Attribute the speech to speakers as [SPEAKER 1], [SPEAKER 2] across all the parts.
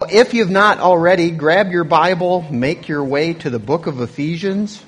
[SPEAKER 1] if you've not already, grab your Bible, make your way to the book of Ephesians.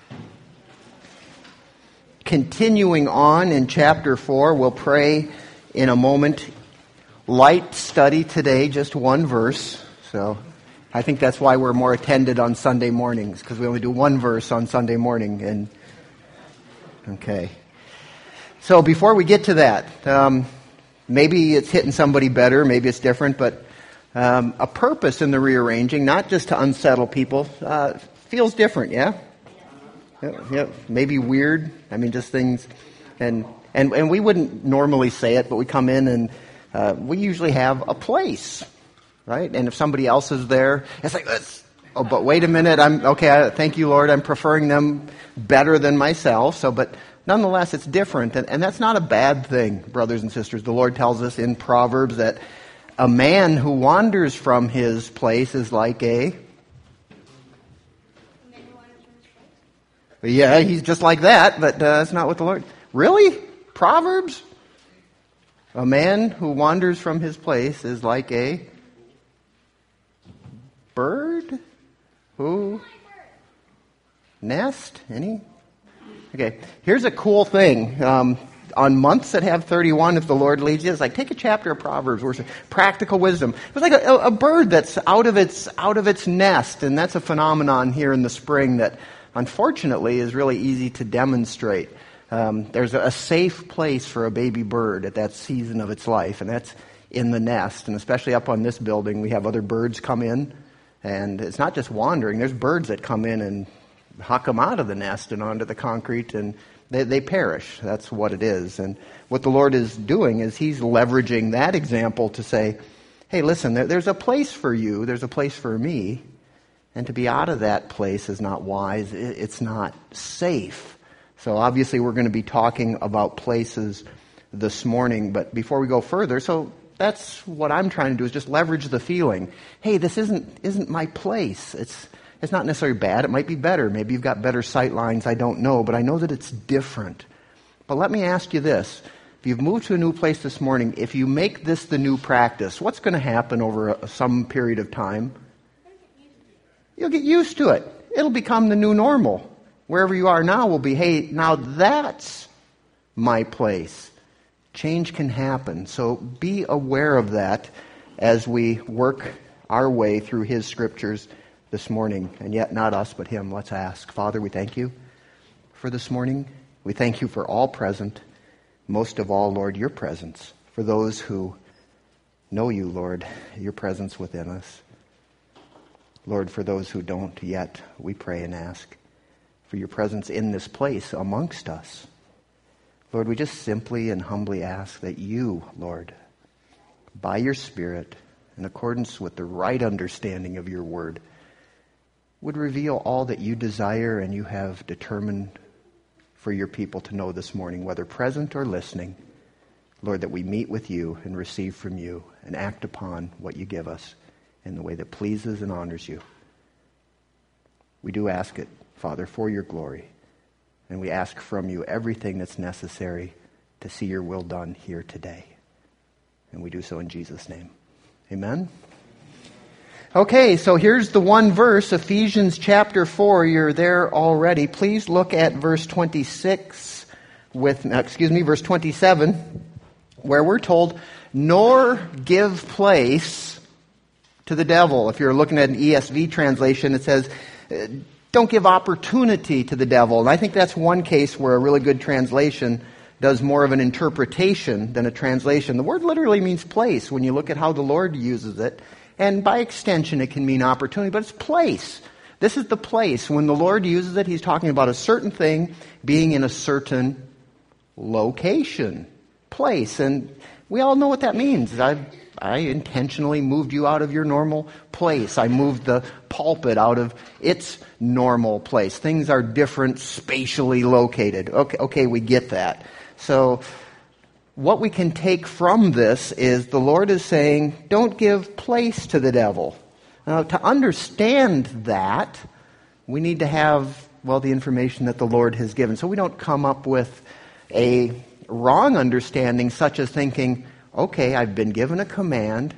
[SPEAKER 1] Continuing on in chapter 4, we'll pray in a moment. Light study today, just one verse. So I think that's why we're more attended on Sunday mornings, because we only do one verse on Sunday morning. Okay. So before we get to that, maybe it's hitting somebody better, maybe it's different, but a purpose in the rearranging, not just to unsettle people, feels different, yeah? Yep. Maybe weird. I mean, just things, and we wouldn't normally say it, but we come in and we usually have a place, right? And if somebody else is there, it's like, but wait a minute, thank you, Lord, I'm preferring them better than myself. So, but nonetheless, it's different, and that's not a bad thing, brothers and sisters. The Lord tells us in Proverbs that a man who wanders from his place is like a... Yeah, he's just like that, but that's not what the Lord... Really? Proverbs? A man who wanders from his place is like a bird who... Nest? Any? Okay, here's a cool thing. On months that have 31, if the Lord leads you, it's like take a chapter of Proverbs or practical wisdom. It's like a bird that's out of its nest, and that's a phenomenon here in the spring that unfortunately is really easy to demonstrate. There's a safe place for a baby bird at that season of its life, and that's in the nest. And especially up on this building, we have other birds come in, and it's not just wandering. There's birds that come in and huck them out of the nest and onto the concrete, and they perish. That's what it is. And what the Lord is doing is He's leveraging that example to say, hey, listen, there's a place for you, there's a place for me, and to be out of that place is not wise, it's not safe. So obviously we're going to be talking about places this morning, but before we go further, so that's what I'm trying to do, is just leverage the feeling. Hey, this isn't my place. It's not necessarily bad. It might be better. Maybe you've got better sight lines. I don't know. But I know that it's different. But let me ask you this. If you've moved to a new place this morning, if you make this the new practice, what's going to happen over some period of time? You'll get used to it. It'll become the new normal. Wherever you are now will be, hey, now that's my place. Change can happen. So be aware of that as we work our way through His scriptures this morning, and yet not us but Him. Let's ask. Father, we thank You for this morning. We thank You for all present. Most of all, Lord, Your presence. For those who know You, Lord, Your presence within us. Lord, for those who don't yet, we pray and ask for Your presence in this place amongst us. Lord, we just simply and humbly ask that You, Lord, by Your Spirit, in accordance with the right understanding of Your Word, would reveal all that You desire and You have determined for Your people to know this morning, whether present or listening. Lord, that we meet with You and receive from You and act upon what You give us in the way that pleases and honors You. We do ask it, Father, for Your glory. And we ask from You everything that's necessary to see Your will done here today. And we do so in Jesus' name. Amen. Okay, so here's the one verse, Ephesians chapter 4. You're there already. Please look at verse verse 27, where we're told, nor give place to the devil. If you're looking at an ESV translation, it says, don't give opportunity to the devil. And I think that's one case where a really good translation does more of an interpretation than a translation. The word literally means place when you look at how the Lord uses it. And by extension, it can mean opportunity, but it's place. This is the place. When the Lord uses it, He's talking about a certain thing being in a certain location, place. And we all know what that means. I intentionally moved you out of your normal place. I moved the pulpit out of its normal place. Things are different, spatially located. Okay, we get that. So what we can take from this is the Lord is saying, don't give place to the devil. Now, to understand that, we need to have, the information that the Lord has given. So we don't come up with a wrong understanding, such as thinking, okay, I've been given a command.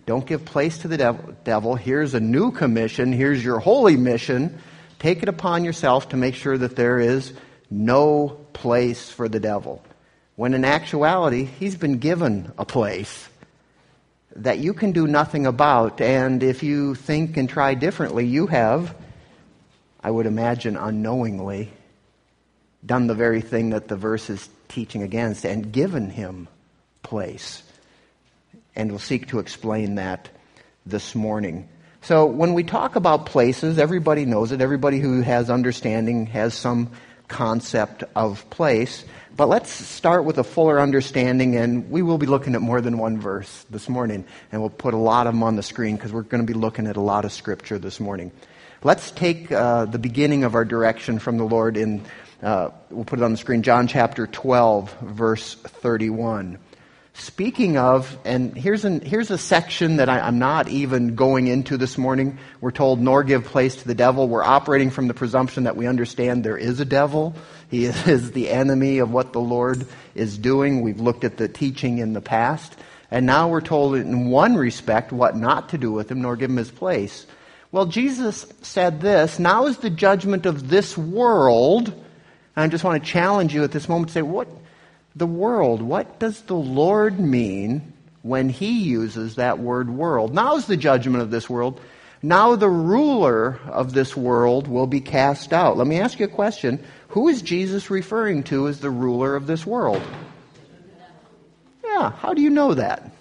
[SPEAKER 1] Don't give place to the devil. Here's a new commission. Here's your holy mission. Take it upon yourself to make sure that there is no place for the devil. When in actuality, he's been given a place that you can do nothing about. And if you think and try differently, you have, I would imagine unknowingly, done the very thing that the verse is teaching against and given him place. And we'll seek to explain that this morning. So when we talk about places, everybody knows it. Everybody who has understanding has some concept of place. But let's start with a fuller understanding, and we will be looking at more than one verse this morning. And we'll put a lot of them on the screen because we're going to be looking at a lot of Scripture this morning. Let's take the beginning of our direction from the Lord in, we'll put it on the screen, John chapter 12, verse 31. Speaking of, and here's a section that I'm not even going into this morning. We're told, nor give place to the devil. We're operating from the presumption that we understand there is a devil. He is the enemy of what the Lord is doing. We've looked at the teaching in the past. And now we're told in one respect what not to do with him, nor give him his place. Well, Jesus said this, now is the judgment of this world. And I just want to challenge you at this moment to say, what does the Lord mean when he uses that word world? Now is the judgment of this world. Now the ruler of this world will be cast out. Let me ask you a question. Who is Jesus referring to as the ruler of this world? Yeah, how do you know that?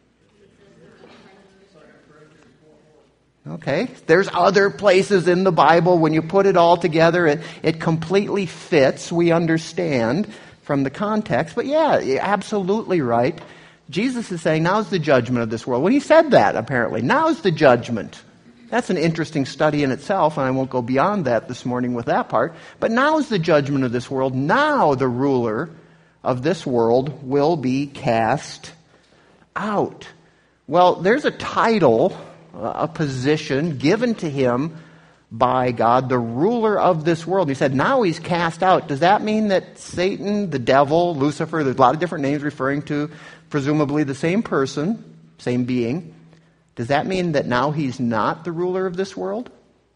[SPEAKER 1] Okay, there's other places in the Bible. When you put it all together, it completely fits. We understand from the context. But yeah, you're absolutely right. Jesus is saying, now is the judgment of this world. When he said that, apparently, now is the judgment. That's an interesting study in itself, and I won't go beyond that this morning with that part. But now is the judgment of this world. Now the ruler of this world will be cast out. Well, there's a title, a position given to him by God, the ruler of this world. He said, now he's cast out. Does that mean that Satan, the devil, Lucifer, there's a lot of different names referring to presumably the same person, same being. Does that mean that now he's not the ruler of this world?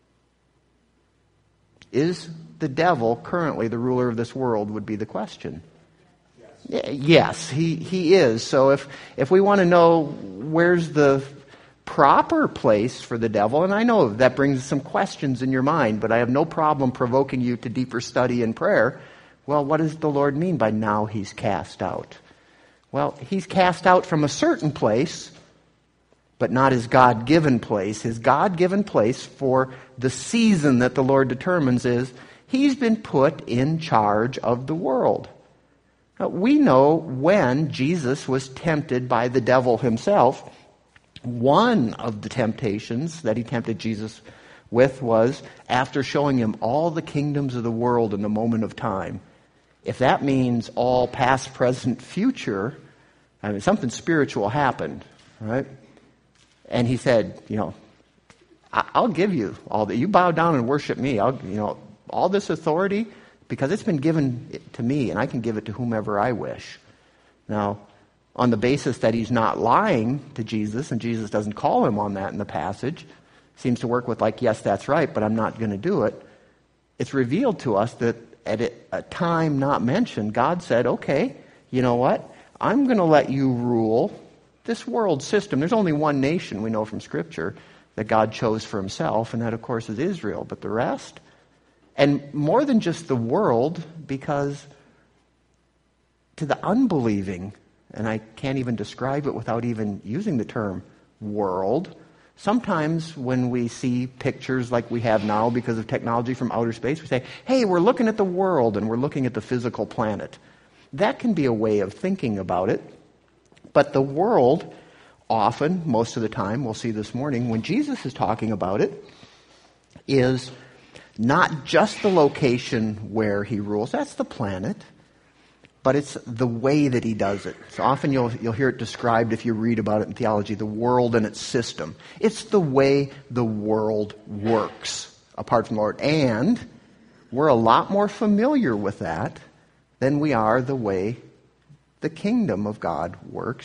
[SPEAKER 1] Is the devil currently the ruler of this world would be the question. Yes, he is. So if we want to know where's the proper place for the devil, and I know that brings some questions in your mind, but I have no problem provoking you to deeper study and prayer. Well, what does the Lord mean by now he's cast out? Well, he's cast out from a certain place, but not his God-given place. His God-given place for the season that the Lord determines is he's been put in charge of the world. Now, we know when Jesus was tempted by the devil himself, one of the temptations that he tempted Jesus with was after showing him all the kingdoms of the world in a moment of time. If that means all past, present, future, I mean, something spiritual happened, right? And he said, I'll give you all that. You bow down and worship me. All this authority, because it's been given to me, and I can give it to whomever I wish. Now, on the basis that he's not lying to Jesus, and Jesus doesn't call him on that in the passage, seems to work with yes, that's right, but I'm not going to do it. It's revealed to us that at a time not mentioned, God said, okay, you know what? I'm going to let you rule this world system. There's only one nation we know from Scripture that God chose for himself, and that, of course, is Israel. But the rest, and more than just the world, because to the unbelieving, and I can't even describe it without even using the term world. Sometimes when we see pictures like we have now because of technology from outer space, we say, hey, we're looking at the world and we're looking at the physical planet. That can be a way of thinking about it. But the world, often, most of the time, we'll see this morning, when Jesus is talking about it, is not just the location where he rules. That's the planet. But it's the way that he does it. So often you'll hear it described, if you read about it in theology, the world and its system. It's the way the world works, apart from the Lord. And we're a lot more familiar with that than we are the way the kingdom of God works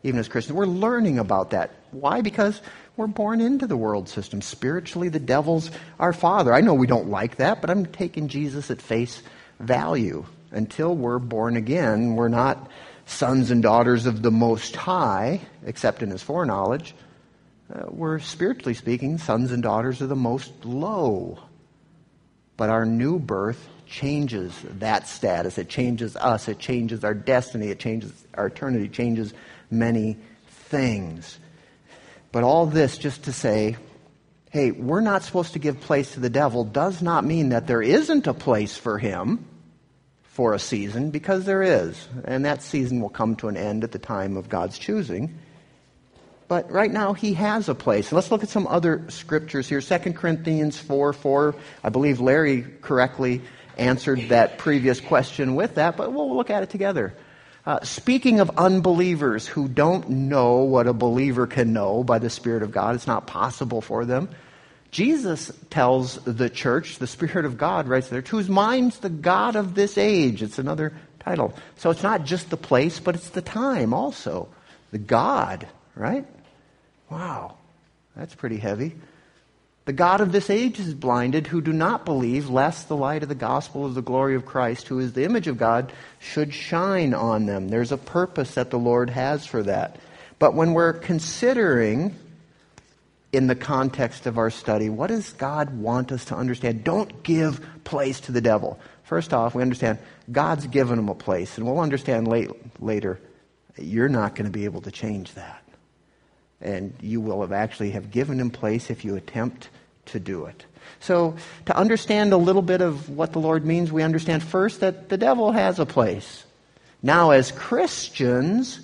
[SPEAKER 1] even as Christians. We're learning about that. Why? Because we're born into the world system. Spiritually, the devil's our father. I know we don't like that, but I'm taking Jesus at face value. Until we're born again, we're not sons and daughters of the Most High, except in His foreknowledge. We're, spiritually speaking, sons and daughters of the Most Low. But our new birth changes that status. It changes us. It changes our destiny. It changes our eternity. It changes many things. But all this just to say, hey, we're not supposed to give place to the devil does not mean that there isn't a place for him for a season, because there is. And that season will come to an end at the time of God's choosing. But right now, he has a place. Let's look at some other scriptures here. 2 Corinthians 4:4. I believe Larry correctly answered that previous question with that, but we'll look at it together. Speaking of unbelievers who don't know what a believer can know by the Spirit of God, it's not possible for them. Jesus tells the church, the Spirit of God writes there, whose mind's the God of this age. It's another title. So it's not just the place, but it's the time also. The God, right? Wow, that's pretty heavy. The God of this age is blinded, who do not believe, lest the light of the gospel of the glory of Christ, who is the image of God, should shine on them. There's a purpose that the Lord has for that. But when we're considering, in the context of our study, what does God want us to understand? Don't give place to the devil. First off, we understand God's given him a place, and we'll understand later you're not going to be able to change that. And you will have given him place if you attempt to do it. So to understand a little bit of what the Lord means, we understand first that the devil has a place. Now, as Christians,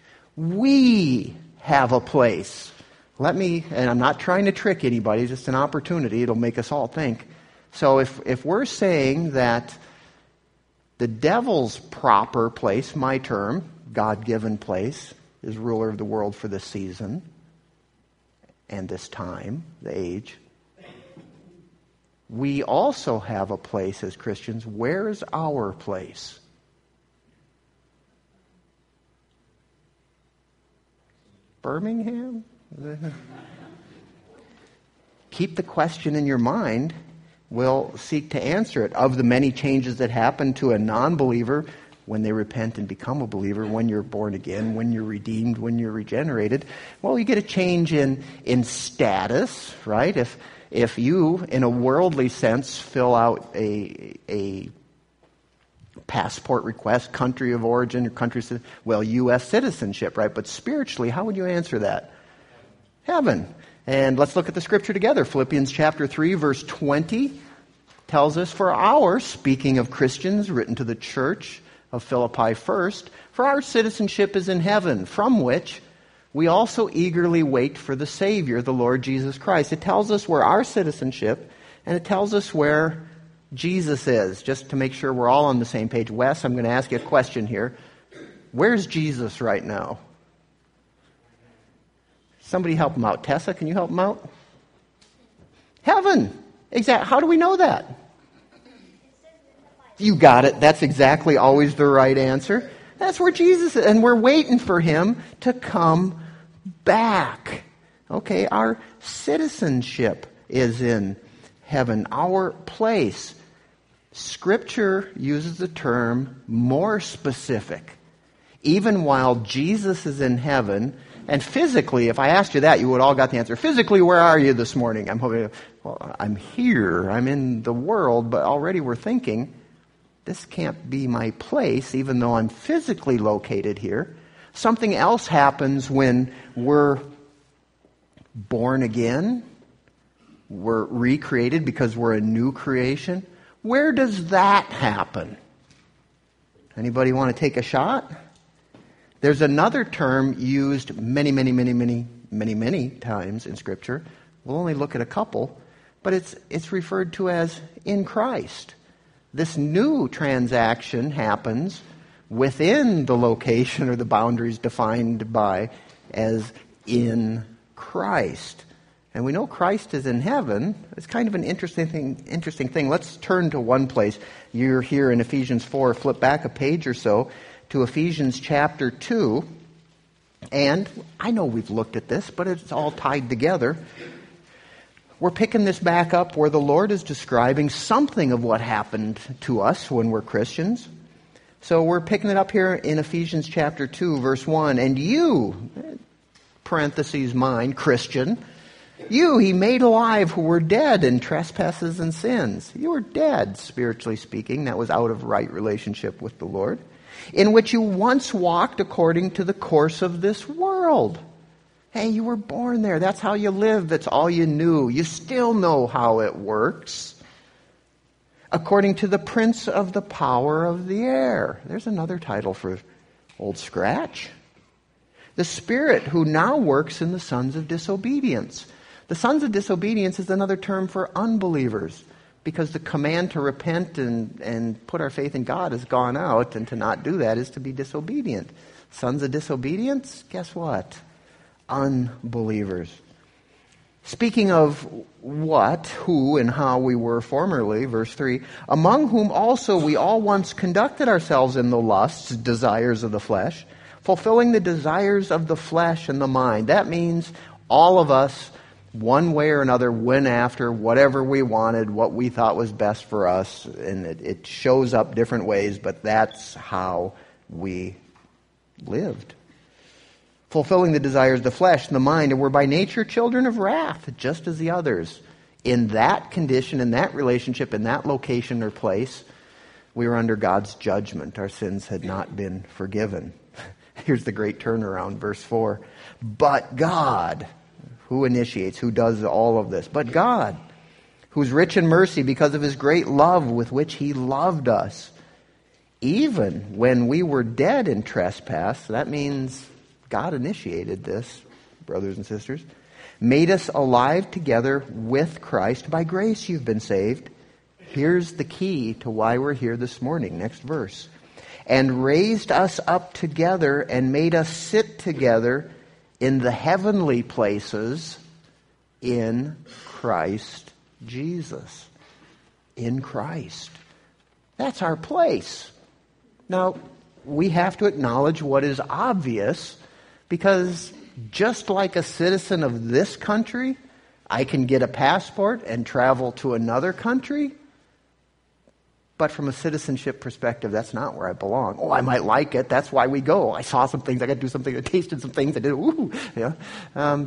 [SPEAKER 1] we have a place. And I'm not trying to trick anybody, it's just an opportunity. It'll make us all think. So if we're saying that the devil's proper place, my term, God-given place, is ruler of the world for this season and this time, the age, we also have a place as Christians. Where's our place? Birmingham? Keep the question in your mind. We'll seek to answer it. Of the many changes that happen to a non-believer when they repent and become a believer, when you're born again, when you're redeemed, when you're regenerated, well, you get a change in status, right? If you, in a worldly sense, fill out a passport request, country of origin, or U.S. citizenship, right? But spiritually, how would you answer that? Heaven. And let's look at the scripture together. Philippians chapter 3, verse 20 tells us, speaking of Christians, written to the church of Philippi first, for our citizenship is in heaven, from which we also eagerly wait for the Savior, the Lord Jesus Christ. It tells us where our citizenship, and it tells us where Jesus is, just to make sure we're all on the same page. Wes, I'm going to ask you a question here. Where's Jesus right now? Somebody help him out. Tessa, can you help him out? Heaven. Exactly. How do we know that? You got it. That's exactly always the right answer. That's where Jesus is. And we're waiting for him to come back. Okay, our citizenship is in heaven, our place. Scripture uses the term more specific. Even while Jesus is in heaven, and physically, if I asked you that, you would all got the answer. Physically, where are you this morning? I'm here. I'm in the world, but already we're thinking, this can't be my place, even though I'm physically located here. Something else happens when we're born again. We're recreated because we're a new creation. Where does that happen? Anybody want to take a shot? There's another term used many times in Scripture. We'll only look at a couple, but it's referred to as in Christ. This new transaction happens within the location or the boundaries defined by as in Christ. And we know Christ is in heaven. It's kind of an interesting thing. Let's turn to one place. You're here in Ephesians 4. Flip back a page or so to Ephesians chapter 2. And I know we've looked at this, but it's all tied together. We're picking this back up where the Lord is describing something of what happened to us when we're Christians. So we're picking it up here in Ephesians chapter 2, verse 1. And you, parentheses mine, Christian, you he made alive who were dead in trespasses and sins. You were dead, spiritually speaking. That was out of right relationship with the Lord. In which you once walked according to the course of this world. Hey, you were born there. That's how you lived. That's all you knew. You still know how it works. According to the prince of the power of the air. There's another title for Old Scratch. The spirit who now works in the sons of disobedience. The sons of disobedience is another term for unbelievers, because the command to repent and put our faith in God has gone out, and to not do that is to be disobedient. Sons of disobedience, guess what? Unbelievers. Speaking of what, who, and how we were formerly, verse 3, among whom also we all once conducted ourselves in the lusts, desires of the flesh, fulfilling the desires of the flesh and the mind. That means all of us, one way or another, went after whatever we wanted, what we thought was best for us, and it shows up different ways, but that's how we lived. Fulfilling the desires of the flesh and the mind, and we're by nature children of wrath, just as the others. In that condition, in that relationship, in that location or place, we were under God's judgment. Our sins had not been forgiven. Here's the great turnaround, verse 4. But God, who initiates, who does all of this? But God, who's rich in mercy because of his great love with which he loved us, even when we were dead in trespass, that means God initiated this, brothers and sisters, made us alive together with Christ. By grace you've been saved. Here's the key to why we're here this morning. Next verse. And raised us up together and made us sit together in the heavenly places in Christ Jesus. In Christ. That's our place. Now, we have to acknowledge what is obvious, because just like a citizen of this country, I can get a passport and travel to another country. But from a citizenship perspective, that's not where I belong. Oh, I might like it. That's why we go. I saw some things. I got to do something. I tasted some things. I did. Ooh, yeah.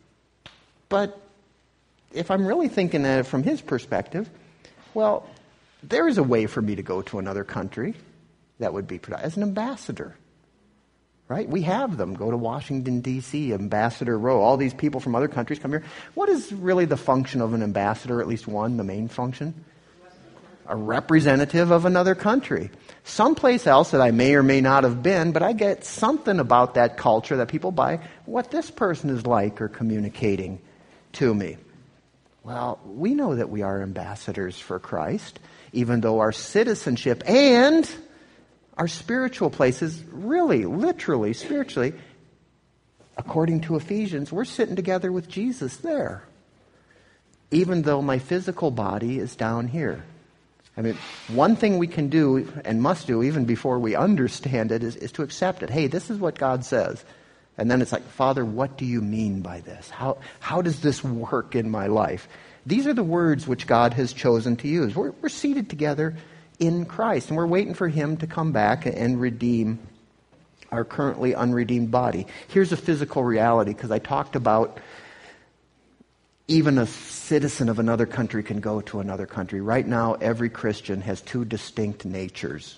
[SPEAKER 1] But if I'm really thinking at it from his perspective, well, there is a way for me to go to another country that would be as an ambassador. Right? We have them. Go to Washington, D.C., Ambassador Row. All these people from other countries come here. What is really the function of an ambassador? At least one, the main function? A representative of another country. Someplace else that I may or may not have been, but I get something about that culture that people buy, what this person is like or communicating to me. Well, we know that we are ambassadors for Christ, even though our citizenship and our spiritual places, really, literally, spiritually, according to Ephesians, we're sitting together with Jesus there, even though my physical body is down here. I mean, one thing we can do and must do even before we understand it is to accept it. Hey, this is what God says. And then it's like, Father, what do you mean by this? How does this work in my life? These are the words which God has chosen to use. We're seated together in Christ, and we're waiting for him to come back and redeem our currently unredeemed body. Here's a physical reality, because I talked about even a citizen of another country can go to another country. Right now, every Christian has two distinct natures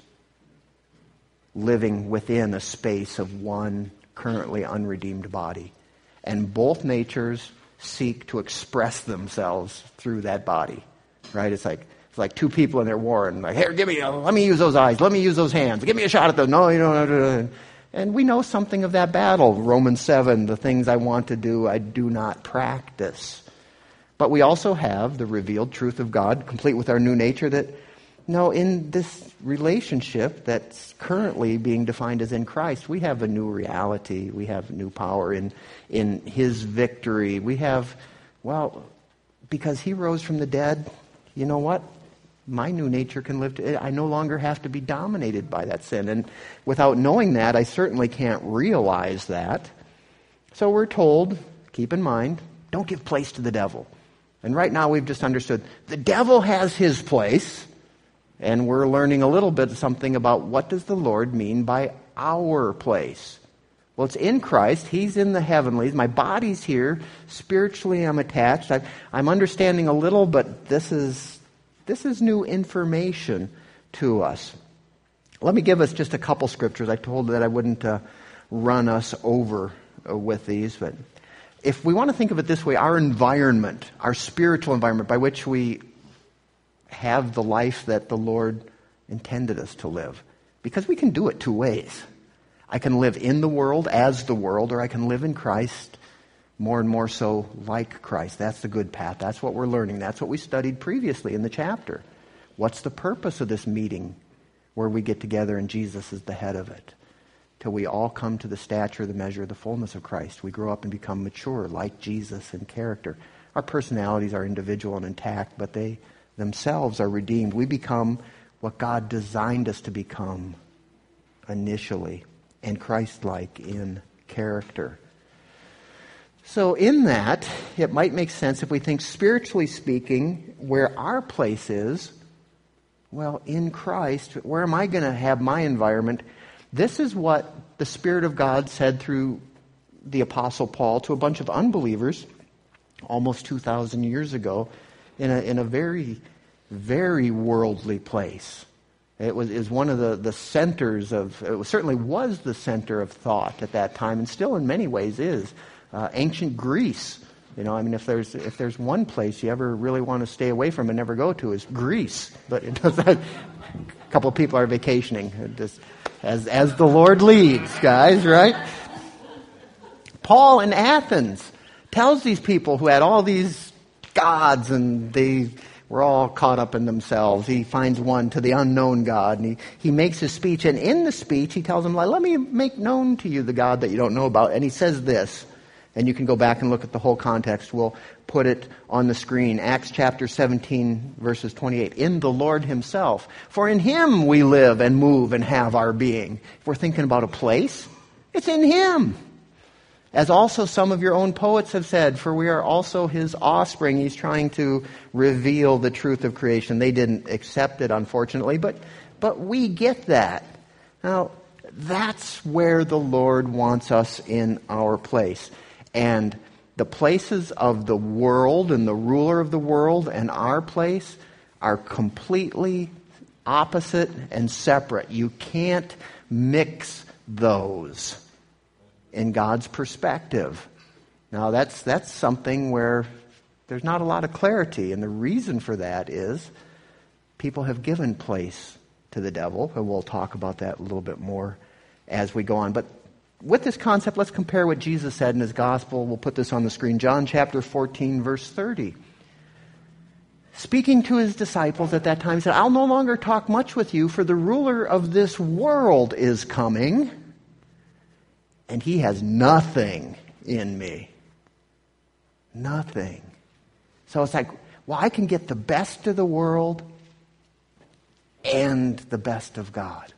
[SPEAKER 1] living within a space of one currently unredeemed body. And both natures seek to express themselves through that body. Right? It's like two people in their war, and like, here, let me use those eyes, let me use those hands, give me a shot at those. No, you don't. And we know something of that battle. Romans 7, the things I want to do, I do not practice. But we also have the revealed truth of God, complete with our new nature, that, no, in this relationship that's currently being defined as in Christ, we have a new reality. We have new power in his victory. We have, well, because he rose from the dead, you know what? My new nature can live. I no longer have to be dominated by that sin. And without knowing that, I certainly can't realize that. So we're told, keep in mind, don't give place to the devil. And right now we've just understood the devil has his place, and we're learning a little bit something about what does the Lord mean by our place. Well, it's in Christ. He's in the heavenlies. My body's here. Spiritually, I'm attached. I'm understanding a little, but this is new information to us. Let me give us just a couple scriptures. I told that I wouldn't run us over with these, but if we want to think of it this way, our environment, our spiritual environment by which we have the life that the Lord intended us to live, because we can do it two ways. I can live in the world as the world, or I can live in Christ more and more so like Christ. That's the good path. That's what we're learning. That's what we studied previously in the chapter. What's the purpose of this meeting where we get together and Jesus is the head of it? Till we all come to the stature, the measure, the fullness of Christ. We grow up and become mature like Jesus in character. Our personalities are individual and intact, but they themselves are redeemed. We become what God designed us to become initially, and Christ-like in character. So in that, it might make sense if we think spiritually speaking, where our place is, well, in Christ, where am I going to have my environment? This is what the Spirit of God said through the Apostle Paul to a bunch of unbelievers almost 2,000 years ago in a very, very worldly place. It was one of the centers of, certainly was the center of thought at that time, and still in many ways is. Ancient Greece. If there's one place you ever really want to stay away from and never go to is Greece. But a couple of people are vacationing, just as the Lord leads, guys, right? Paul in Athens tells these people who had all these gods and they were all caught up in themselves. He finds one to the unknown God, and he makes his speech. And in the speech, he tells them, let me make known to you the God that you don't know about. And he says this, and you can go back and look at the whole context. We'll put it on the screen. Acts chapter 17, verses 28. In the Lord himself. For in him we live and move and have our being. If we're thinking about a place, it's in him. As also some of your own poets have said, for we are also his offspring. He's trying to reveal the truth of creation. They didn't accept it, unfortunately, but we get that. Now, that's where the Lord wants us in our place. And the places of the world and the ruler of the world and our place are completely opposite and separate. You can't mix those in God's perspective. Now that's something where there's not a lot of clarity, and the reason for that is people have given place to the devil, and we'll talk about that a little bit more as we go on. But with this concept, let's compare what Jesus said in his gospel. We'll put this on the screen. John chapter 14, verse 30. Speaking to his disciples at that time, he said, I'll no longer talk much with you, for the ruler of this world is coming, and he has nothing in me. Nothing. So it's like, well, I can get the best of the world and the best of God.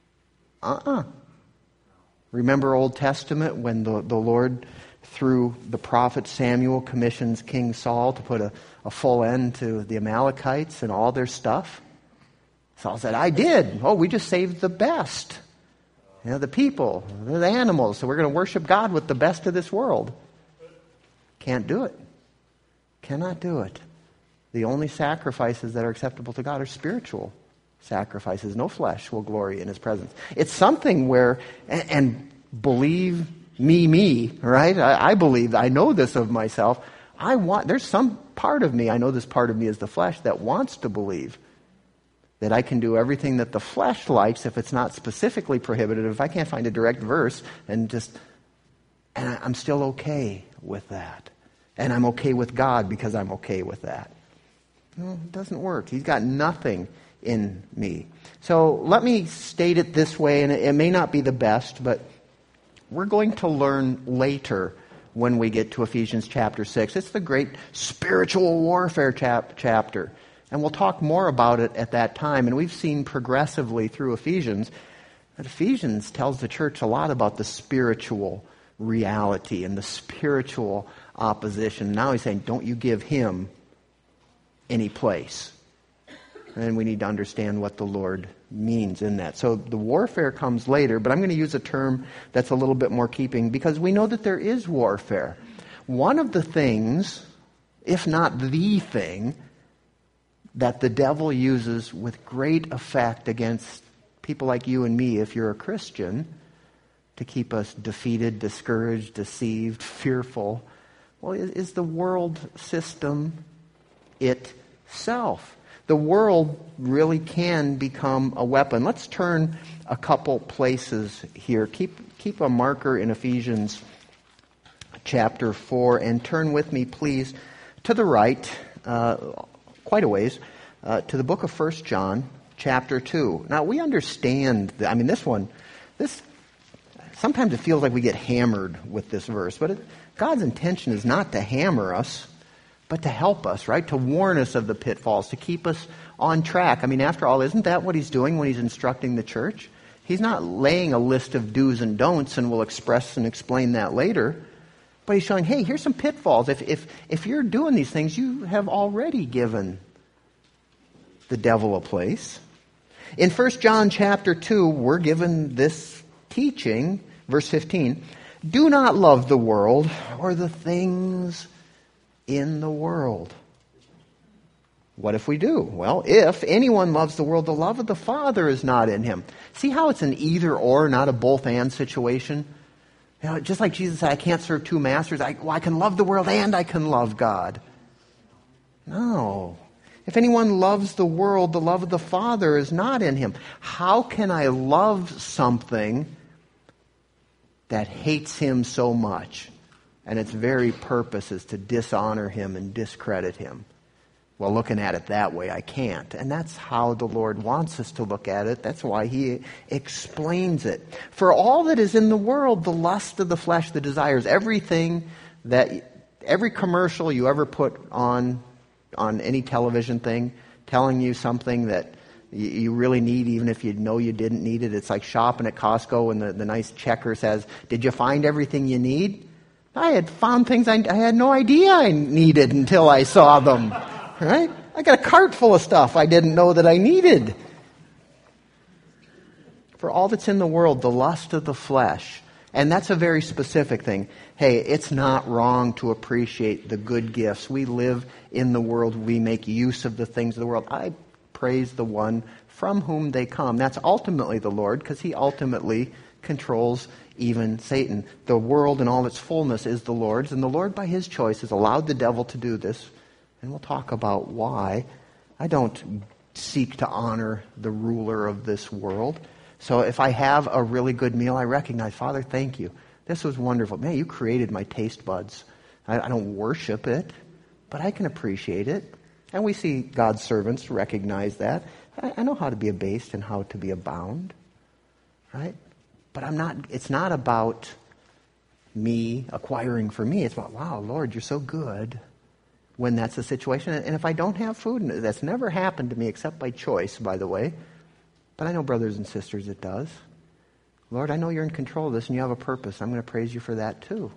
[SPEAKER 1] Remember Old Testament when the Lord, through the prophet Samuel, commissions King Saul to put a full end to the Amalekites and all their stuff? Saul said, I did. Oh, we just saved the best. The people, the animals. So we're going to worship God with the best of this world. Can't do it. Cannot do it. The only sacrifices that are acceptable to God are spiritual sacrifices. No flesh will glory in his presence. It's something where, and believe me, right? I believe, I know this of myself. There's some part of me, I know this part of me is the flesh, that wants to believe that I can do everything that the flesh likes if it's not specifically prohibited, if I can't find a direct verse, and I'm still okay with that. And I'm okay with God because I'm okay with that. No, it doesn't work. He's got nothing in me. So let me state it this way, and it may not be the best, but we're going to learn later when we get to Ephesians chapter 6. It's the great spiritual warfare chapter. And we'll talk more about it at that time. And we've seen progressively through Ephesians that Ephesians tells the church a lot about the spiritual reality and the spiritual opposition. Now he's saying, don't you give him any place. And we need to understand what the Lord means in that. So the warfare comes later, but I'm going to use a term that's a little bit more keeping because we know that there is warfare. One of the things, if not the thing, that the devil uses with great effect against people like you and me, if you're a Christian, to keep us defeated, discouraged, deceived, fearful, well, is the world system itself. The world really can become a weapon. Let's turn a couple places here. Keep a marker in Ephesians chapter 4 and turn with me, please, to the right, quite a ways, to the book of 1 John chapter 2. Now, we understand, this sometimes it feels like we get hammered with this verse, but God's intention is not to hammer us, but to help us, right? To warn us of the pitfalls, to keep us on track. I mean, after all, isn't that what he's doing when he's instructing the church? He's not laying a list of do's and don'ts, and we'll express and explain that later. But he's showing, hey, here's some pitfalls. If you're doing these things, you have already given the devil a place. In 1 John chapter 2, we're given this teaching, verse 15, do not love the world or the things in the world. What if we do? Well, if anyone loves the world, the love of the Father is not in him. See how it's an either or, not a both and situation? You know, just like Jesus said, I can't serve two masters. I can love the world and I can love God. No. If anyone loves the world, the love of the Father is not in him. How can I love something that hates him so much? And its very purpose is to dishonor him and discredit him. Well, looking at it that way, I can't. And that's how the Lord wants us to look at it. That's why he explains it. For all that is in the world, the lust of the flesh, the desires, every commercial you ever put on any television thing, telling you something that you really need, even if you know you didn't need it. It's like shopping at Costco and the nice checker says, did you find everything you need? I had found things I had no idea I needed until I saw them. Right? I got a cart full of stuff I didn't know that I needed. For all that's in the world, the lust of the flesh. And that's a very specific thing. Hey, it's not wrong to appreciate the good gifts. We live in the world. We make use of the things of the world. I praise the one from whom they come. That's ultimately the Lord, because he ultimately controls even Satan. The world and all its fullness is the Lord's, and the Lord by his choice has allowed the devil to do this. And we'll talk about why. I don't seek to honor the ruler of this world. So if I have a really good meal, I recognize, Father, thank you. This was wonderful. Man, you created my taste buds. I don't worship it, but I can appreciate it. And we see God's servants recognize that. I know how to be abased and how to be abound. Right? But it's not about me acquiring for me. It's about, wow, Lord, you're so good, when that's the situation. And if I don't have food, and that's never happened to me except by choice, by the way, but I know brothers and sisters it does. Lord, I know you're in control of this and you have a purpose. I'm going to praise you for that too.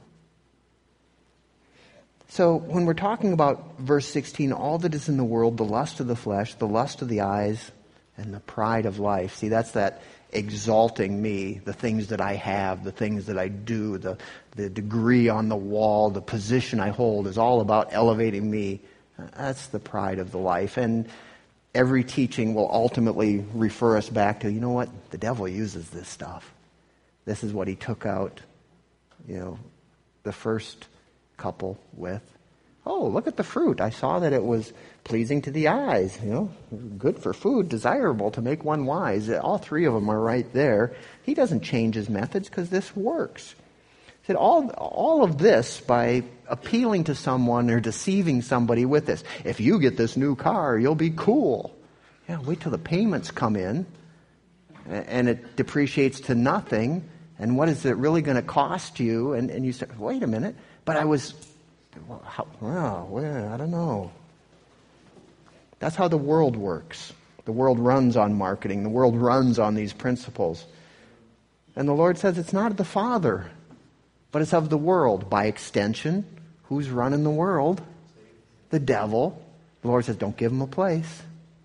[SPEAKER 1] So when we're talking about verse 16, all that is in the world, the lust of the flesh, the lust of the eyes, and the pride of life. See, that's that exalting me, the things that I have, the things that I do, the degree on the wall, the position I hold is all about elevating me. That's the pride of the life. And every teaching will ultimately refer us back to, you know what? The devil uses this stuff. This is what he took out, the first couple with. Oh, look at the fruit. I saw that it was pleasing to the eyes, good for food, desirable to make one wise. All three of them are right there. He doesn't change his methods because this works. He said all of this by appealing to someone or deceiving somebody with this. If you get this new car, you'll be cool. Yeah, wait till the payments come in and it depreciates to nothing. And what is it really going to cost you? And you say, wait a minute, but I don't know. That's how the world works. The world runs on marketing. The world runs on these principles. And the Lord says it's not the Father but it's of the world. By extension, who's running the world? The devil. The Lord says, don't give him a place.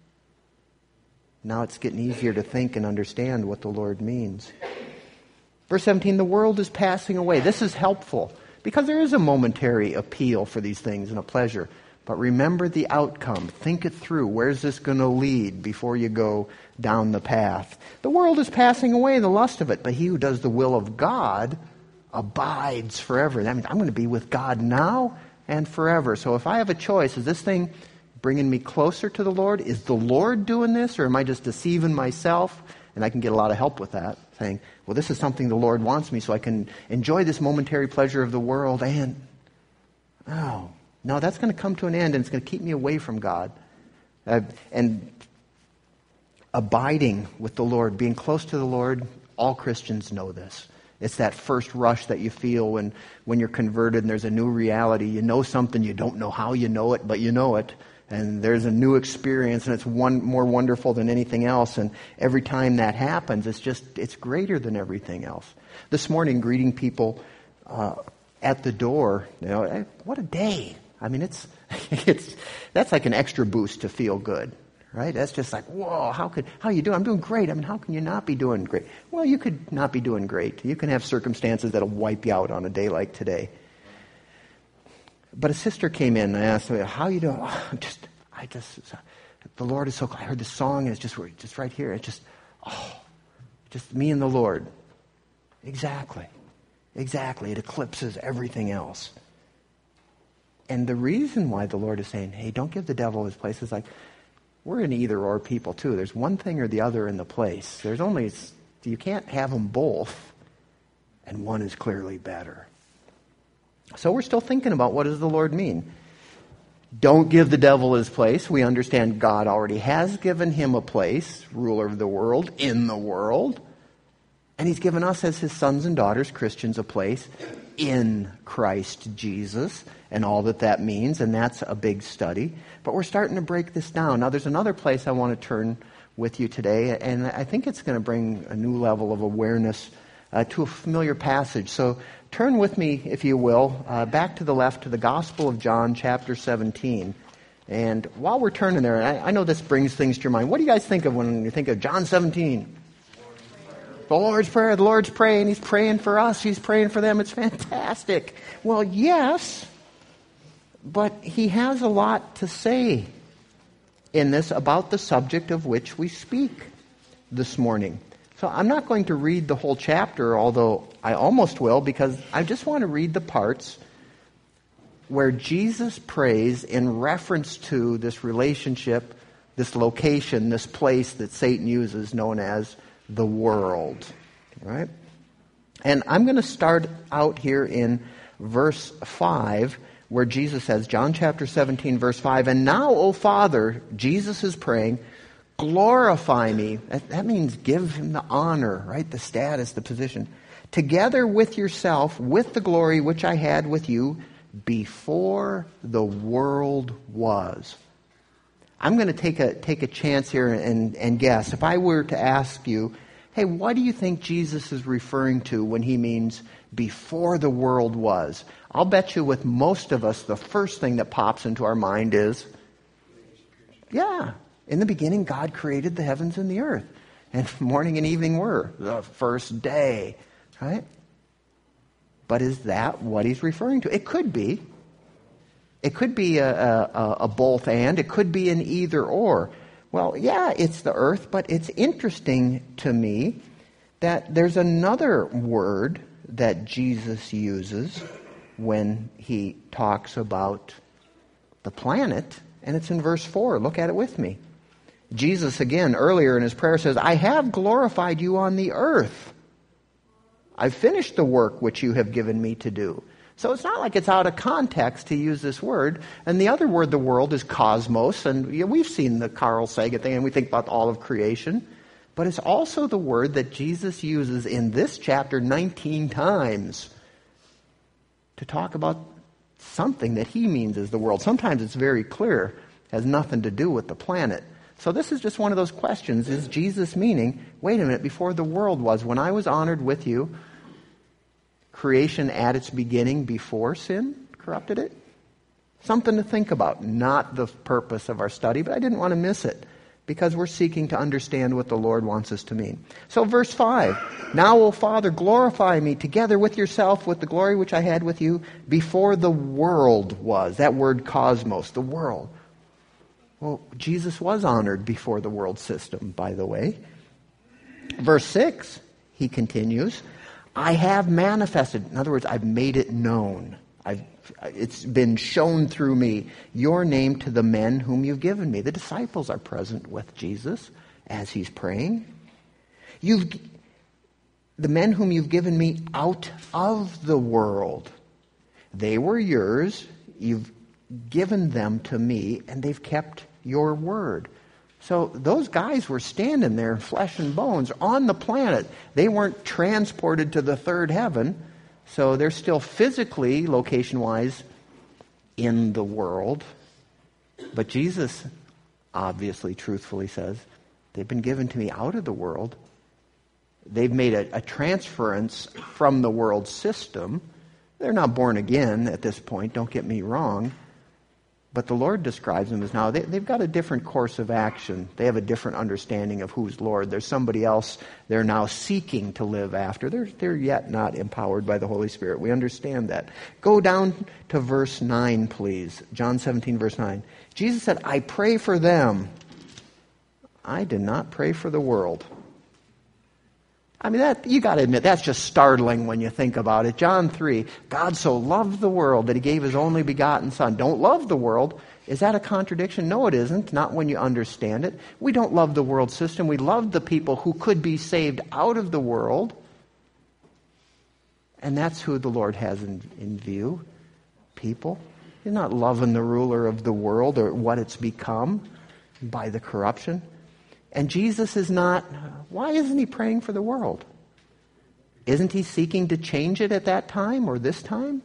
[SPEAKER 1] Now it's getting easier to think and understand what the Lord means. Verse 17, the world is passing away. This is helpful because there is a momentary appeal for these things and a pleasure. But remember the outcome. Think it through. Where's this going to lead before you go down the path? The world is passing away, the lust of it. But he who does the will of God abides forever. That means I'm going to be with God now and forever. So if I have a choice, is this thing bringing me closer to the Lord? Is the Lord doing this, or am I just deceiving myself? And I can get a lot of help with that, saying, well, this is something the Lord wants me so I can enjoy this momentary pleasure of the world. And, oh, no, that's going to come to an end, and it's going to keep me away from God. And abiding with the Lord, being close to the Lord, all Christians know this. It's that first rush that you feel when you're converted and there's a new reality. You know something, you don't know how you know it, but you know it. And there's a new experience, and it's more wonderful than anything else. And every time that happens, it's greater than everything else. This morning, greeting people at the door, what a day. I mean, that's like an extra boost to feel good, right? That's just like, whoa, how you doing? I'm doing great. I mean, how can you not be doing great? Well, you could not be doing great. You can have circumstances that'll wipe you out on a day like today. But a sister came in and asked me, how you doing? Oh, the Lord is so close. I heard this song, and it's just right here. It's just me and the Lord. Exactly. It eclipses everything else. And the reason why the Lord is saying, hey, don't give the devil his place is like, we're an either-or people too. There's one thing or the other in the place. You can't have them both, and one is clearly better. So we're still thinking about what does the Lord mean. Don't give the devil his place. We understand God already has given him a place, ruler of the world, in the world. And he's given us as his sons and daughters, Christians, a place in Christ Jesus and all that means. And that's a big study. But we're starting to break this down. Now there's another place I want to turn with you today. And I think it's going to bring a new level of awareness to a familiar passage. So turn with me, if you will, back to the left to the Gospel of John, chapter 17. And while we're turning there, I know this brings things to your mind. What do you guys think of when you think of John 17? The Lord's Prayer. The Lord's praying. He's praying for us. He's praying for them. It's fantastic. Well, yes, but he has a lot to say in this about the subject of which we speak this morning. So I'm not going to read the whole chapter, although I almost will, because I just want to read the parts where Jesus prays in reference to this relationship, this location, this place that Satan uses known as the world. All right? And I'm going to start out here in verse 5, where Jesus says, John chapter 17, verse 5, and now, O Father, Jesus is praying, glorify me. That means give him the honor, right? The status, the position. Together with yourself, with the glory which I had with you before the world was. I'm going to take a chance here and guess. If I were to ask you, hey, what do you think Jesus is referring to when he means before the world was? I'll bet you with most of us, the first thing that pops into our mind is, yeah, in the beginning, God created the heavens and the earth. And morning and evening were the first day. Right? But is that what he's referring to? It could be. It could be a both and. It could be an either or. Well, yeah, it's the earth, but it's interesting to me that there's another word that Jesus uses when he talks about the planet, and it's in verse 4. Look at it with me. Jesus, again, earlier in his prayer says, I have glorified you on the earth. I've finished the work which you have given me to do. So it's not like it's out of context to use this word. And the other word, the world, is cosmos. And we've seen the Carl Sagan thing, and we think about all of creation. But it's also the word that Jesus uses in this chapter 19 times to talk about something that he means as the world. Sometimes it's very clear, has nothing to do with the planet. So this is just one of those questions. Is Jesus meaning, wait a minute, before the world was, when I was honored with you, creation at its beginning before sin corrupted it? Something to think about. Not the purpose of our study, but I didn't want to miss it because we're seeking to understand what the Lord wants us to mean. So verse 5, now, O Father, glorify me together with yourself with the glory which I had with you before the world was. That word cosmos, the world. Well, Jesus was honored before the world system, by the way. Verse 6, he continues, I have manifested, in other words, I've made it known. It's been shown through me, your name to the men whom you've given me. The disciples are present with Jesus as he's praying. The men whom you've given me out of the world. They were yours. You've given them to me, and they've kept your word. So those guys were standing there, flesh and bones, on the planet. They weren't transported to the third heaven. So they're still physically, location-wise, in the world. But Jesus obviously, truthfully says, they've been given to me out of the world. They've made a transference from the world system. They're not born again at this point, don't get me wrong. But the Lord describes them as now, they've got a different course of action. They have a different understanding of who's Lord. There's somebody else they're now seeking to live after. They're yet not empowered by the Holy Spirit. We understand that. Go down to verse 9, please. John 17, verse 9. Jesus said, I pray for them. I did not pray for the world. I mean, you got to admit, that's just startling when you think about it. John 3, God so loved the world that he gave his only begotten Son. Don't love the world. Is that a contradiction? No, it isn't. Not when you understand it. We don't love the world system. We love the people who could be saved out of the world. And that's who the Lord has in view. People. He's not loving the ruler of the world or what it's become by the corruption. And Jesus is not, why isn't he praying for the world? Isn't he seeking to change it at that time or this time?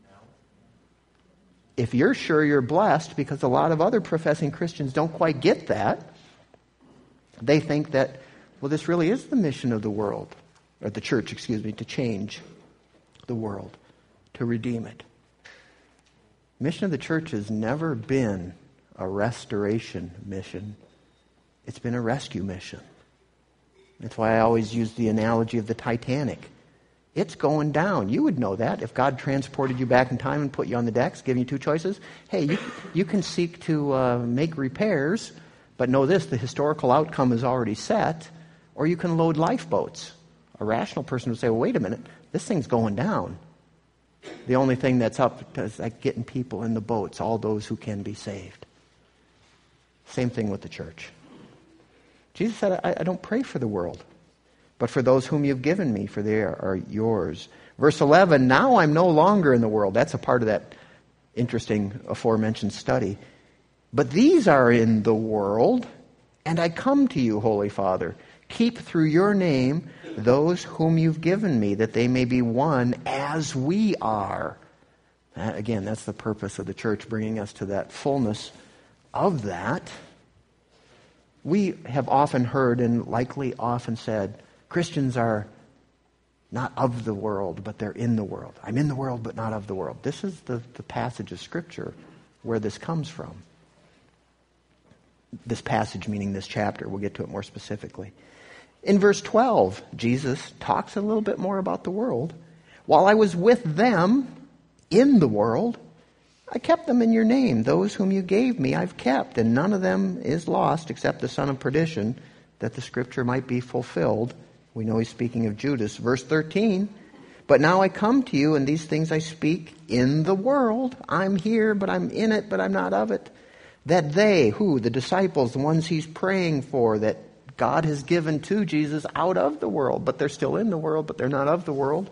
[SPEAKER 1] If you're sure you're blessed, because a lot of other professing Christians don't quite get that, they think that, well, this really is the mission of the world, or the church, to change the world, to redeem it. Mission of the church has never been a restoration mission. It's been a rescue mission. That's why I always use the analogy of the Titanic. It's going down. You would know that if God transported you back in time and put you on the decks, giving you two choices. Hey, you can seek to make repairs, but know this, the historical outcome is already set, or you can load lifeboats. A rational person would say, well, wait a minute, this thing's going down. The only thing that's up is like getting people in the boats, all those who can be saved. Same thing with the church. Jesus said, I don't pray for the world, but for those whom you've given me, for they are yours. Verse 11, now I'm no longer in the world. That's a part of that interesting aforementioned study. But these are in the world, and I come to you, Holy Father. Keep through your name those whom you've given me, that they may be one as we are. Again, that's the purpose of the church, bringing us to that fullness of that. We have often heard and likely often said, Christians are not of the world, but they're in the world. I'm in the world, but not of the world. This is the passage of Scripture where this comes from. This passage meaning this chapter. We'll get to it more specifically. In verse 12, Jesus talks a little bit more about the world. While I was with them in the world, I kept them in your name. Those whom you gave me I've kept, and none of them is lost except the son of perdition, that the scripture might be fulfilled. We know he's speaking of Judas. Verse 13, but now I come to you, and these things I speak in the world. I'm here, but I'm in it, but I'm not of it. That they, who? The disciples, the ones he's praying for, that God has given to Jesus out of the world, but they're still in the world, but they're not of the world.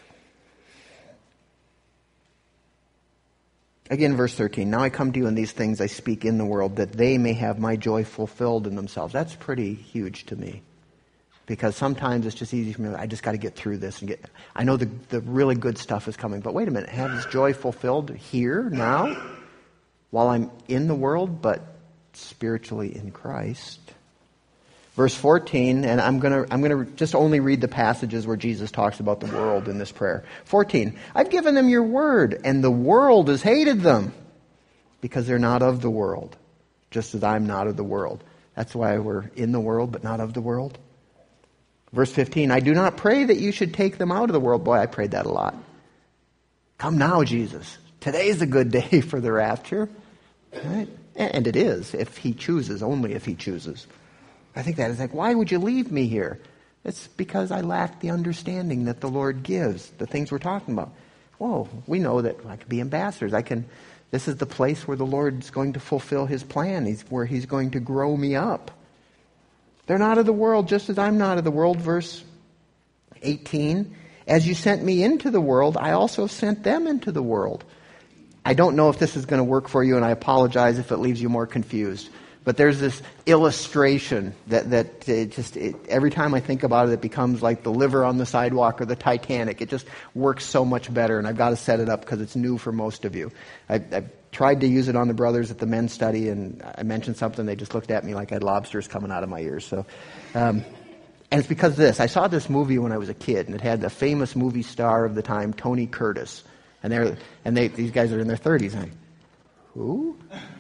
[SPEAKER 1] Again, verse 13, now I come to you, and these things I speak in the world, that they may have my joy fulfilled in themselves. That's pretty huge to me. Because sometimes it's just easy for me, I just got to get through this. I know the really good stuff is coming, but wait a minute, have his joy fulfilled here, now, while I'm in the world, but spiritually in Christ. Verse 14, and I'm going to just only read the passages where Jesus talks about the world in this prayer. 14, I've given them your word, and the world has hated them because they're not of the world, just as I'm not of the world. That's why we're in the world, but not of the world. Verse 15, I do not pray that you should take them out of the world. Boy, I prayed that a lot. Come now, Jesus. Today's a good day for the rapture. Right? And it is, if he chooses, only if he chooses. I think that is like, why would you leave me here? It's because I lack the understanding that the Lord gives, the things we're talking about. Whoa, we know that I can be ambassadors. This is the place where the Lord's going to fulfill his plan. Where he's going to grow me up. They're not of the world, just as I'm not of the world. Verse 18, as you sent me into the world, I also sent them into the world. I don't know if this is going to work for you, and I apologize if it leaves you more confused. But there's this illustration that every time I think about it, it becomes like the liver on the sidewalk or the Titanic. It just works so much better, and I've got to set it up because it's new for most of you. I've tried to use it on the brothers at the men's study, and I mentioned something. They just looked at me like I had lobsters coming out of my ears. So, and it's because of this. I saw this movie when I was a kid, and it had the famous movie star of the time, Tony Curtis. And these guys are in their 30s. And who?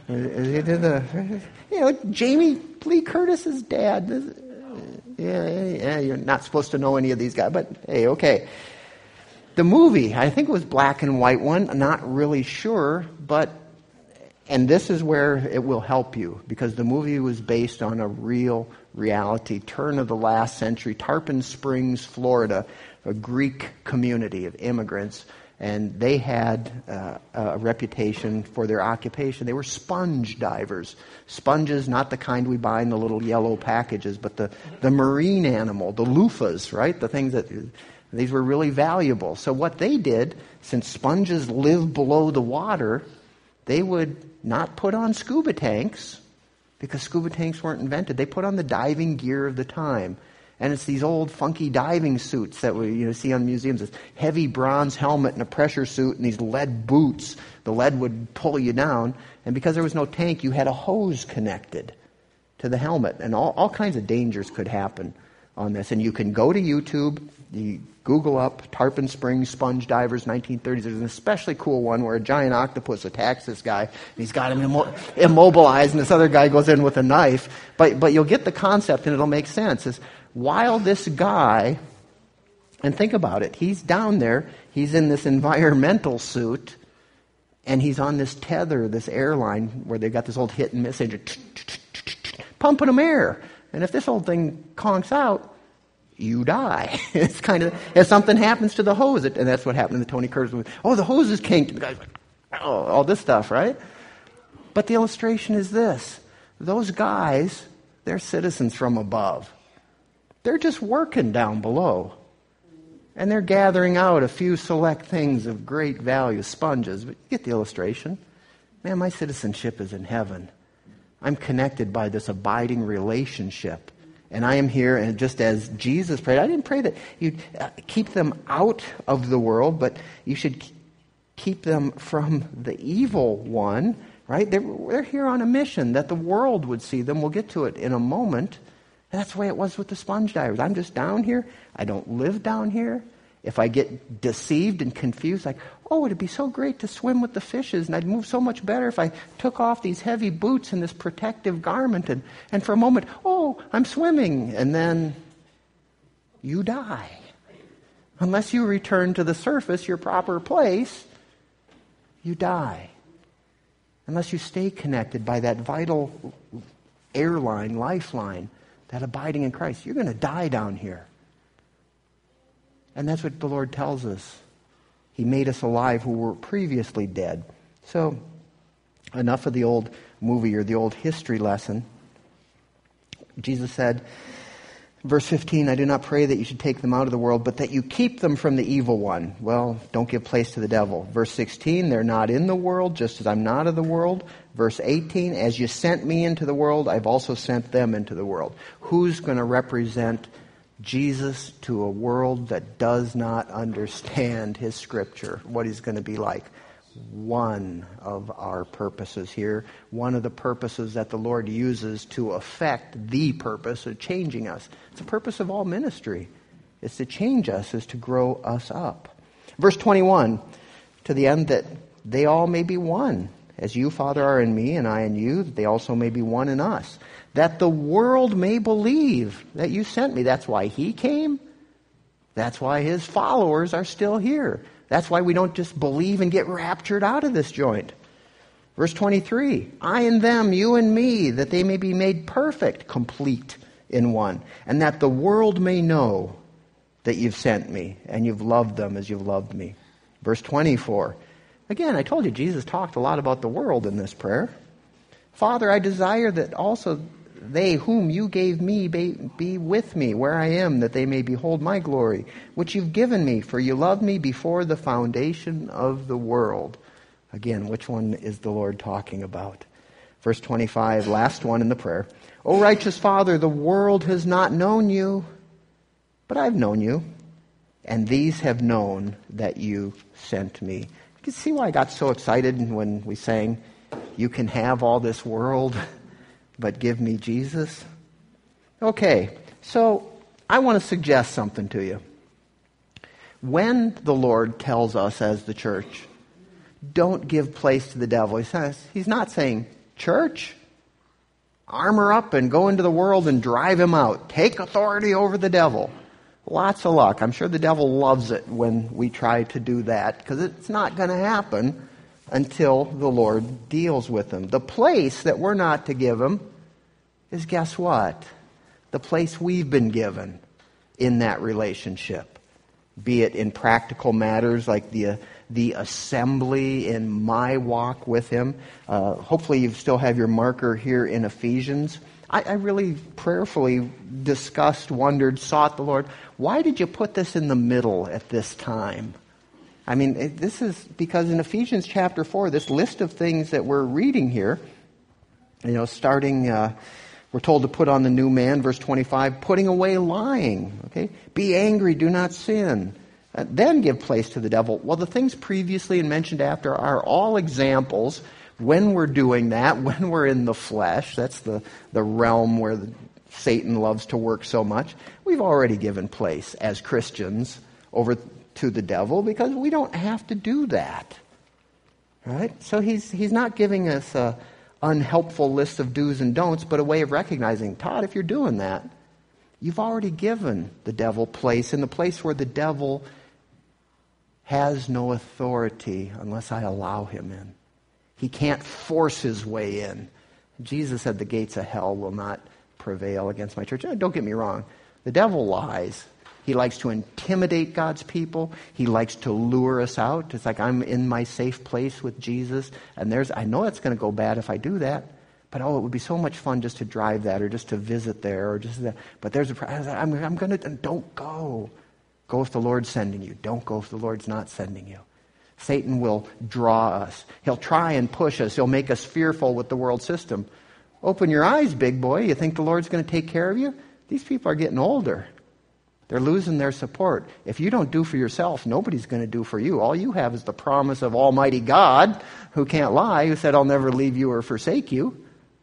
[SPEAKER 1] Jamie Lee Curtis's dad. Yeah, you're not supposed to know any of these guys, but hey, okay. The movie, I think it was black and white one, not really sure, and this is where it will help you, because the movie was based on a real reality, turn of the last century, Tarpon Springs, Florida, a Greek community of immigrants. And they had a reputation for their occupation. They were sponge divers. Sponges, not the kind we buy in the little yellow packages, but the marine animal, the loofahs, right? The things these were really valuable. So what they did, since sponges live below the water, they would not put on scuba tanks, because scuba tanks weren't invented. They put on the diving gear of the time. And it's these old funky diving suits that we see on museums. This heavy bronze helmet and a pressure suit and these lead boots. The lead would pull you down. And because there was no tank, you had a hose connected to the helmet. And all kinds of dangers could happen on this. And you can go to YouTube, you Google up Tarpon Springs sponge divers 1930s. There's an especially cool one where a giant octopus attacks this guy. And he's got him immobilized, and this other guy goes in with a knife. But you'll get the concept, and it'll make sense. While this guy, and think about it, he's down there, he's in this environmental suit, and he's on this tether, this airline, where they've got this old hit and miss engine, pumping him air. And if this old thing conks out, you die. It's kind of, if something happens to the hose, and that's what happened in the Tony Curtis movie. Oh, the hose is kinked. And the guy's like, oh, all this stuff, right? But the illustration is this. Those guys, they're citizens from above. They're just working down below. And they're gathering out a few select things of great value, sponges. But you get the illustration. Man, my citizenship is in heaven. I'm connected by this abiding relationship. And I am here, and just as Jesus prayed, I didn't pray that you'd keep them out of the world, but you should keep them from the evil one, right? They're here on a mission that the world would see them. We'll get to it in a moment. And that's the way it was with the sponge divers. I'm just down here. I don't live down here. If I get deceived and confused, like, oh, it'd be so great to swim with the fishes, and I'd move so much better if I took off these heavy boots and this protective garment, and for a moment, oh, I'm swimming, and then you die. Unless you return to the surface, your proper place, you die. Unless you stay connected by that vital airline, lifeline, that abiding in Christ, you're going to die down here. And that's what the Lord tells us. He made us alive who were previously dead. So, enough of the old movie or the old history lesson. Jesus said, verse 15, I do not pray that you should take them out of the world, but that you keep them from the evil one. Well, don't give place to the devil. Verse 16, they're not in the world, just as I'm not of the world. Verse 18, as you sent me into the world, I've also sent them into the world. Who's going to represent Jesus to a world that does not understand his scripture? What he's going to be like? one of our purposes here, one of the purposes that the Lord uses to affect the purpose of changing us. It's the purpose of all ministry. It's to change us, is to grow us up. Verse 21, to the end that they all may be one, as you, Father, are in me and I in you, that they also may be one in us, that the world may believe that you sent me. That's why he came. That's why his followers are still here. That's why we don't just believe and get raptured out of this joint. Verse 23, I and them, you and me, that they may be made perfect, complete in one, and that the world may know that you've sent me and you've loved them as you've loved me. Verse 24, again, I told you Jesus talked a lot about the world in this prayer. Father, I desire that also they whom you gave me be with me where I am, that they may behold my glory, which you've given me, for you loved me before the foundation of the world. Again, which one is the Lord talking about? Verse 25, last one in the prayer. O righteous Father, the world has not known you, but I've known you, and these have known that you sent me. You can see why I got so excited when we sang, you can have all this world, but give me Jesus. Okay, so I want to suggest something to you. When the Lord tells us as the church, don't give place to the devil, he's not saying, church, armor up and go into the world and drive him out. Take authority over the devil. Lots of luck. I'm sure the devil loves it when we try to do that, because it's not going to happen until the Lord deals with him. The place that we're not to give him is, guess what? The place we've been given in that relationship. Be it in practical matters like the assembly in my walk with him. Hopefully you still have your marker here in Ephesians. I really prayerfully discussed, wondered, sought the Lord. Why did you put this in the middle at this time? I mean, this is because in Ephesians chapter 4, this list of things that we're reading here, starting, we're told to put on the new man, verse 25, putting away lying, okay? Be angry, do not sin. Then give place to the devil. Well, the things previously and mentioned after are all examples when we're doing that, when we're in the flesh. That's the realm where Satan loves to work so much. We've already given place as Christians over to the devil because we don't have to do that. Right? So he's not giving us a unhelpful list of do's and don'ts, but a way of recognizing, Todd, if you're doing that, you've already given the devil place in the place where the devil has no authority unless I allow him in. He can't force his way in. Jesus said the gates of hell will not prevail against my church. Don't get me wrong. The devil lies. He likes to intimidate God's people. He likes to lure us out. It's like I'm in my safe place with Jesus, and I know it's going to go bad if I do that, but it would be so much fun just to drive that or just to visit there or just that. But I'm going to, don't go. Go if the Lord's sending you. Don't go if the Lord's not sending you. Satan will draw us. He'll try and push us. He'll make us fearful with the world system. Open your eyes, big boy. You think the Lord's going to take care of you? These people are getting older. They're losing their support. If you don't do for yourself, nobody's going to do for you. All you have is the promise of Almighty God, who can't lie, who said, I'll never leave you or forsake you.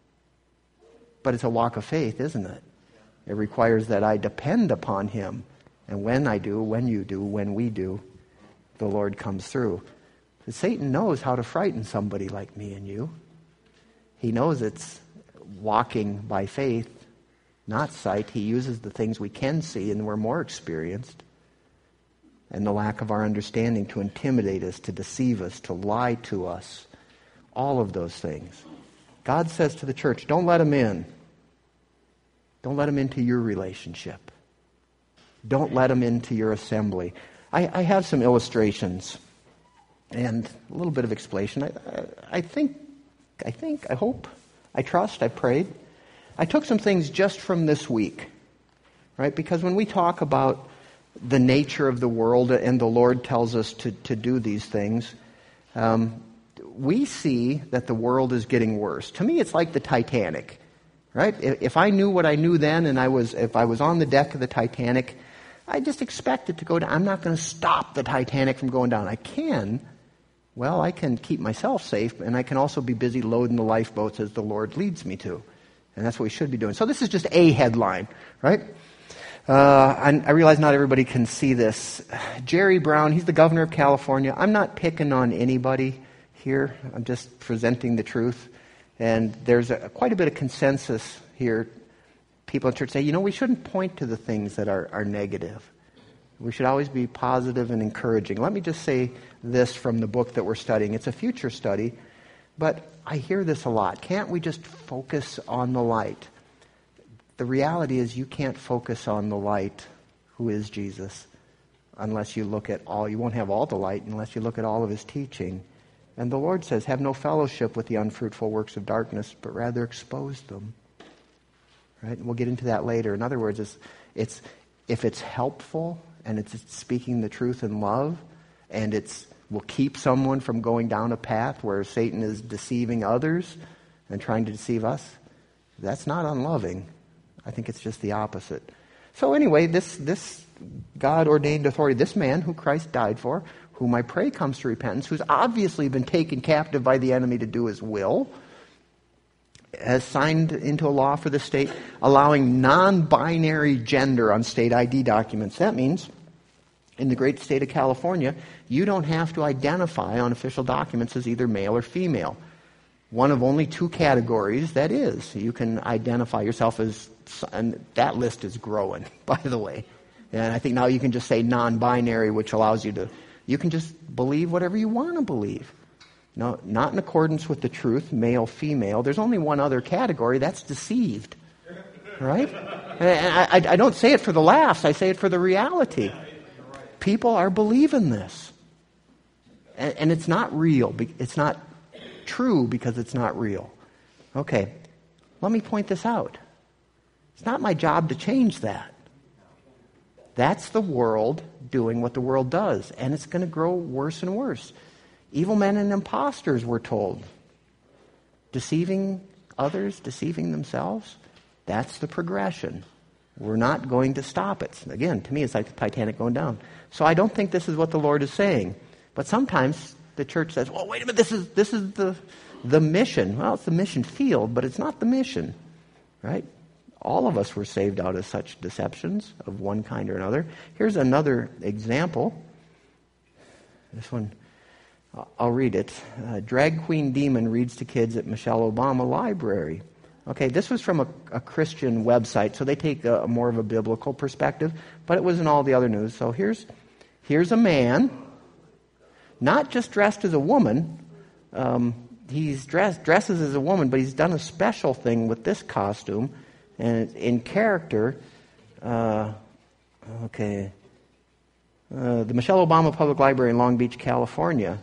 [SPEAKER 1] But it's a walk of faith, isn't it? It requires that I depend upon him. And when I do, when you do, when we do, the Lord comes through. But Satan knows how to frighten somebody like me and you. He knows it's walking by faith, not sight. He uses the things we can see and we're more experienced. And the lack of our understanding to intimidate us, to deceive us, to lie to us. All of those things. God says to the church, don't let him in. Don't let him into your relationship. Don't let him into your assembly. I have some illustrations and a little bit of explanation. I hope, I trust, I prayed. I took some things just from this week, right? Because when we talk about the nature of the world and the Lord tells us to do these things, we see that the world is getting worse. To me, it's like the Titanic, right? If I knew what I knew then and if I was on the deck of the Titanic, I just expect it to go down. I'm not going to stop the Titanic from going down. I can, Well, I can keep myself safe, and I can also be busy loading the lifeboats as the Lord leads me to. And that's what we should be doing. So this is just a headline, right? I realize not everybody can see this. Jerry Brown, he's the governor of California. I'm not picking on anybody here. I'm just presenting the truth. And there's quite a bit of consensus here. People in church say, we shouldn't point to the things that are negative. We should always be positive and encouraging. Let me just say this from the book that we're studying. It's a future study, but I hear this a lot. Can't we just focus on the light? The reality is you can't focus on the light, who is Jesus, unless you look at all. You won't have all the light unless you look at all of his teaching. And the Lord says, have no fellowship with the unfruitful works of darkness, but rather expose them. Right? And we'll get into that later. In other words, it's if it's helpful and it's speaking the truth in love, and will keep someone from going down a path where Satan is deceiving others and trying to deceive us, that's not unloving. I think it's just the opposite. So anyway, this God-ordained authority, this man who Christ died for, whom I pray comes to repentance, who's obviously been taken captive by the enemy to do his will, has signed into a law for the state allowing non-binary gender on state ID documents. That means in the great state of California, you don't have to identify on official documents as either male or female. One of only two categories, that is. You can identify yourself as, and that list is growing, by the way. And I think now you can just say non-binary, which allows you can just believe whatever you want to believe. No, not in accordance with the truth, male, female. There's only one other category, that's deceived. Right? And I don't say it for the laughs, I say it for the reality. People are believing this. And it's not real. It's not true because it's not real. Okay, let me point this out. It's not my job to change that. That's the world doing what the world does. And it's going to grow worse and worse. Evil men and imposters, we're told. Deceiving others, deceiving themselves. That's the progression. We're not going to stop it. Again, to me, it's like the Titanic going down. So I don't think this is what the Lord is saying. But sometimes the church says, well, wait a minute, this is the mission. Well, it's the mission field, but it's not the mission. Right? All of us were saved out of such deceptions of one kind or another. Here's another example. This one, I'll read it. Drag queen demon reads to kids at Michelle Obama Library. Okay, this was from a Christian website, so they take more of a biblical perspective, but it was in all the other news. So here's a man, not just dressed as a woman. He's dresses as a woman, but he's done a special thing with this costume, and in character. The Michelle Obama Public Library in Long Beach, California,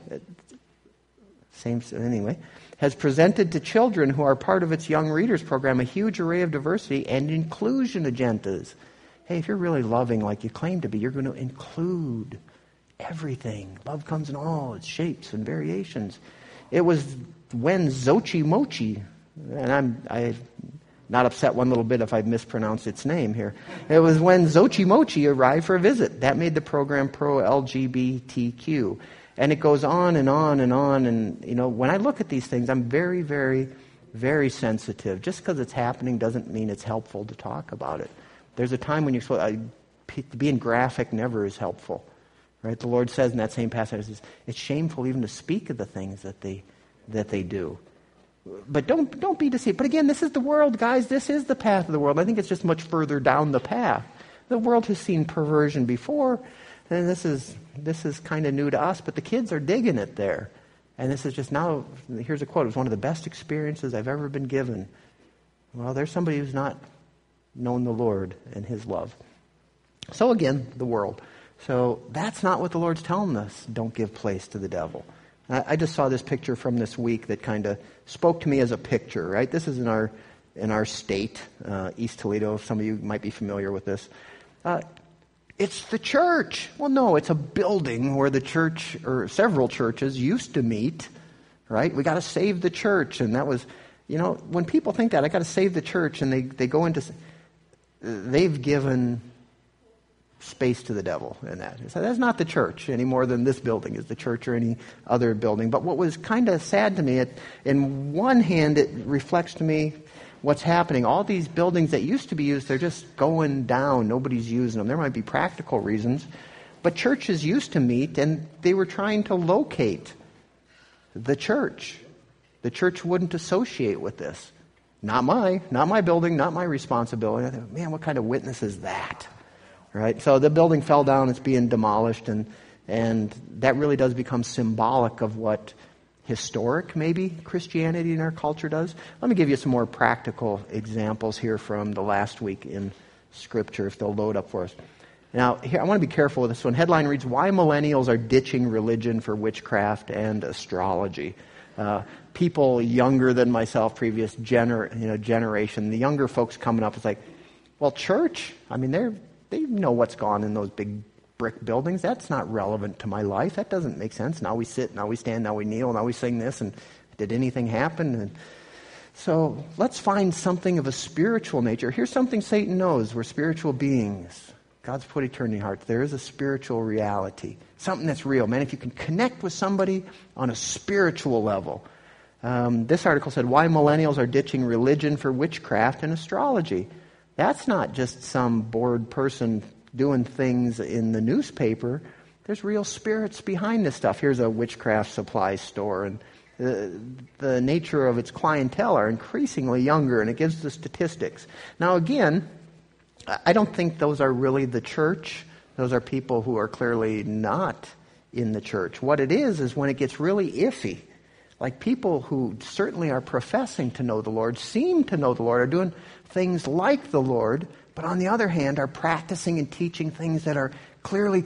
[SPEAKER 1] has presented to children who are part of its Young Readers program a huge array of diversity and inclusion agendas. Hey, if you're really loving like you claim to be, you're going to include everything. Love comes in all its shapes and variations. It was when Xochi Mochi, and I'm not upset one little bit if I mispronounced its name here. It was when Xochi Mochi arrived for a visit. That made the program pro-LGBTQ. And it goes on and on and on. And, when I look at these things, I'm very, very, very sensitive. Just because it's happening doesn't mean it's helpful to talk about it. There's a time when you're supposed being graphic never is helpful. Right? The Lord says in that same passage, it's shameful even to speak of the things that they do. But don't be deceived. But again, this is the world, guys. This is the path of the world. I think it's just much further down the path. The world has seen perversion before, and this is kind of new to us, but the kids are digging it there. And this is just now, here's a quote, it was one of the best experiences I've ever been given. Well, there's somebody who's not known the Lord and his love. So again, the world. So that's not what the Lord's telling us. Don't give place to the devil. I just saw this picture from this week that kind of spoke to me as a picture, right? This is in our state, East Toledo. Some of you might be familiar with this. It's the church. Well, no, it's a building where the church, or several churches, used to meet, right? We got to save the church. And that was, when people think that, I got to save the church, and they go into, they've given space to the devil in that. So that's not the church any more than this building is the church or any other building. But what was kind of sad to me, in one hand, it reflects to me what's happening. All these buildings that used to be used, they're just going down. Nobody's using them. There might be practical reasons. But churches used to meet, and they were trying to locate the church. The church wouldn't associate with this. Not my building, not my responsibility. I thought, man, what kind of witness is that? Right? So the building fell down, it's being demolished, and that really does become symbolic of what historic, maybe, Christianity in our culture does. Let me give you some more practical examples here from the last week in Scripture, if they'll load up for us. Now, here, I want to be careful with this one. Headline reads, Why Millennials Are Ditching Religion for Witchcraft and Astrology. People younger than myself, previous generation, the younger folks coming up, it's like, well, church, I mean, they know what's gone in those big brick buildings. That's not relevant to my life. That doesn't make sense. Now we sit, now we stand, now we kneel, now we sing this, and did anything happen? And so let's find something of a spiritual nature. Here's something Satan knows. We're spiritual beings. God's put eternity in hearts. There is a spiritual reality, something that's real. Man, if you can connect with somebody on a spiritual level. This article said, Why Millennials Are Ditching Religion for Witchcraft and Astrology. That's not just some bored person doing things in the newspaper. There's real spirits behind this stuff. Here's a witchcraft supply store, and the nature of its clientele are increasingly younger, and it gives the statistics. Now again, I don't think those are really the church. Those are people who are clearly not in the church. What it is when it gets really iffy. Like people who certainly are professing to know the Lord, seem to know the Lord, are doing things like the Lord, but on the other hand are practicing and teaching things that are clearly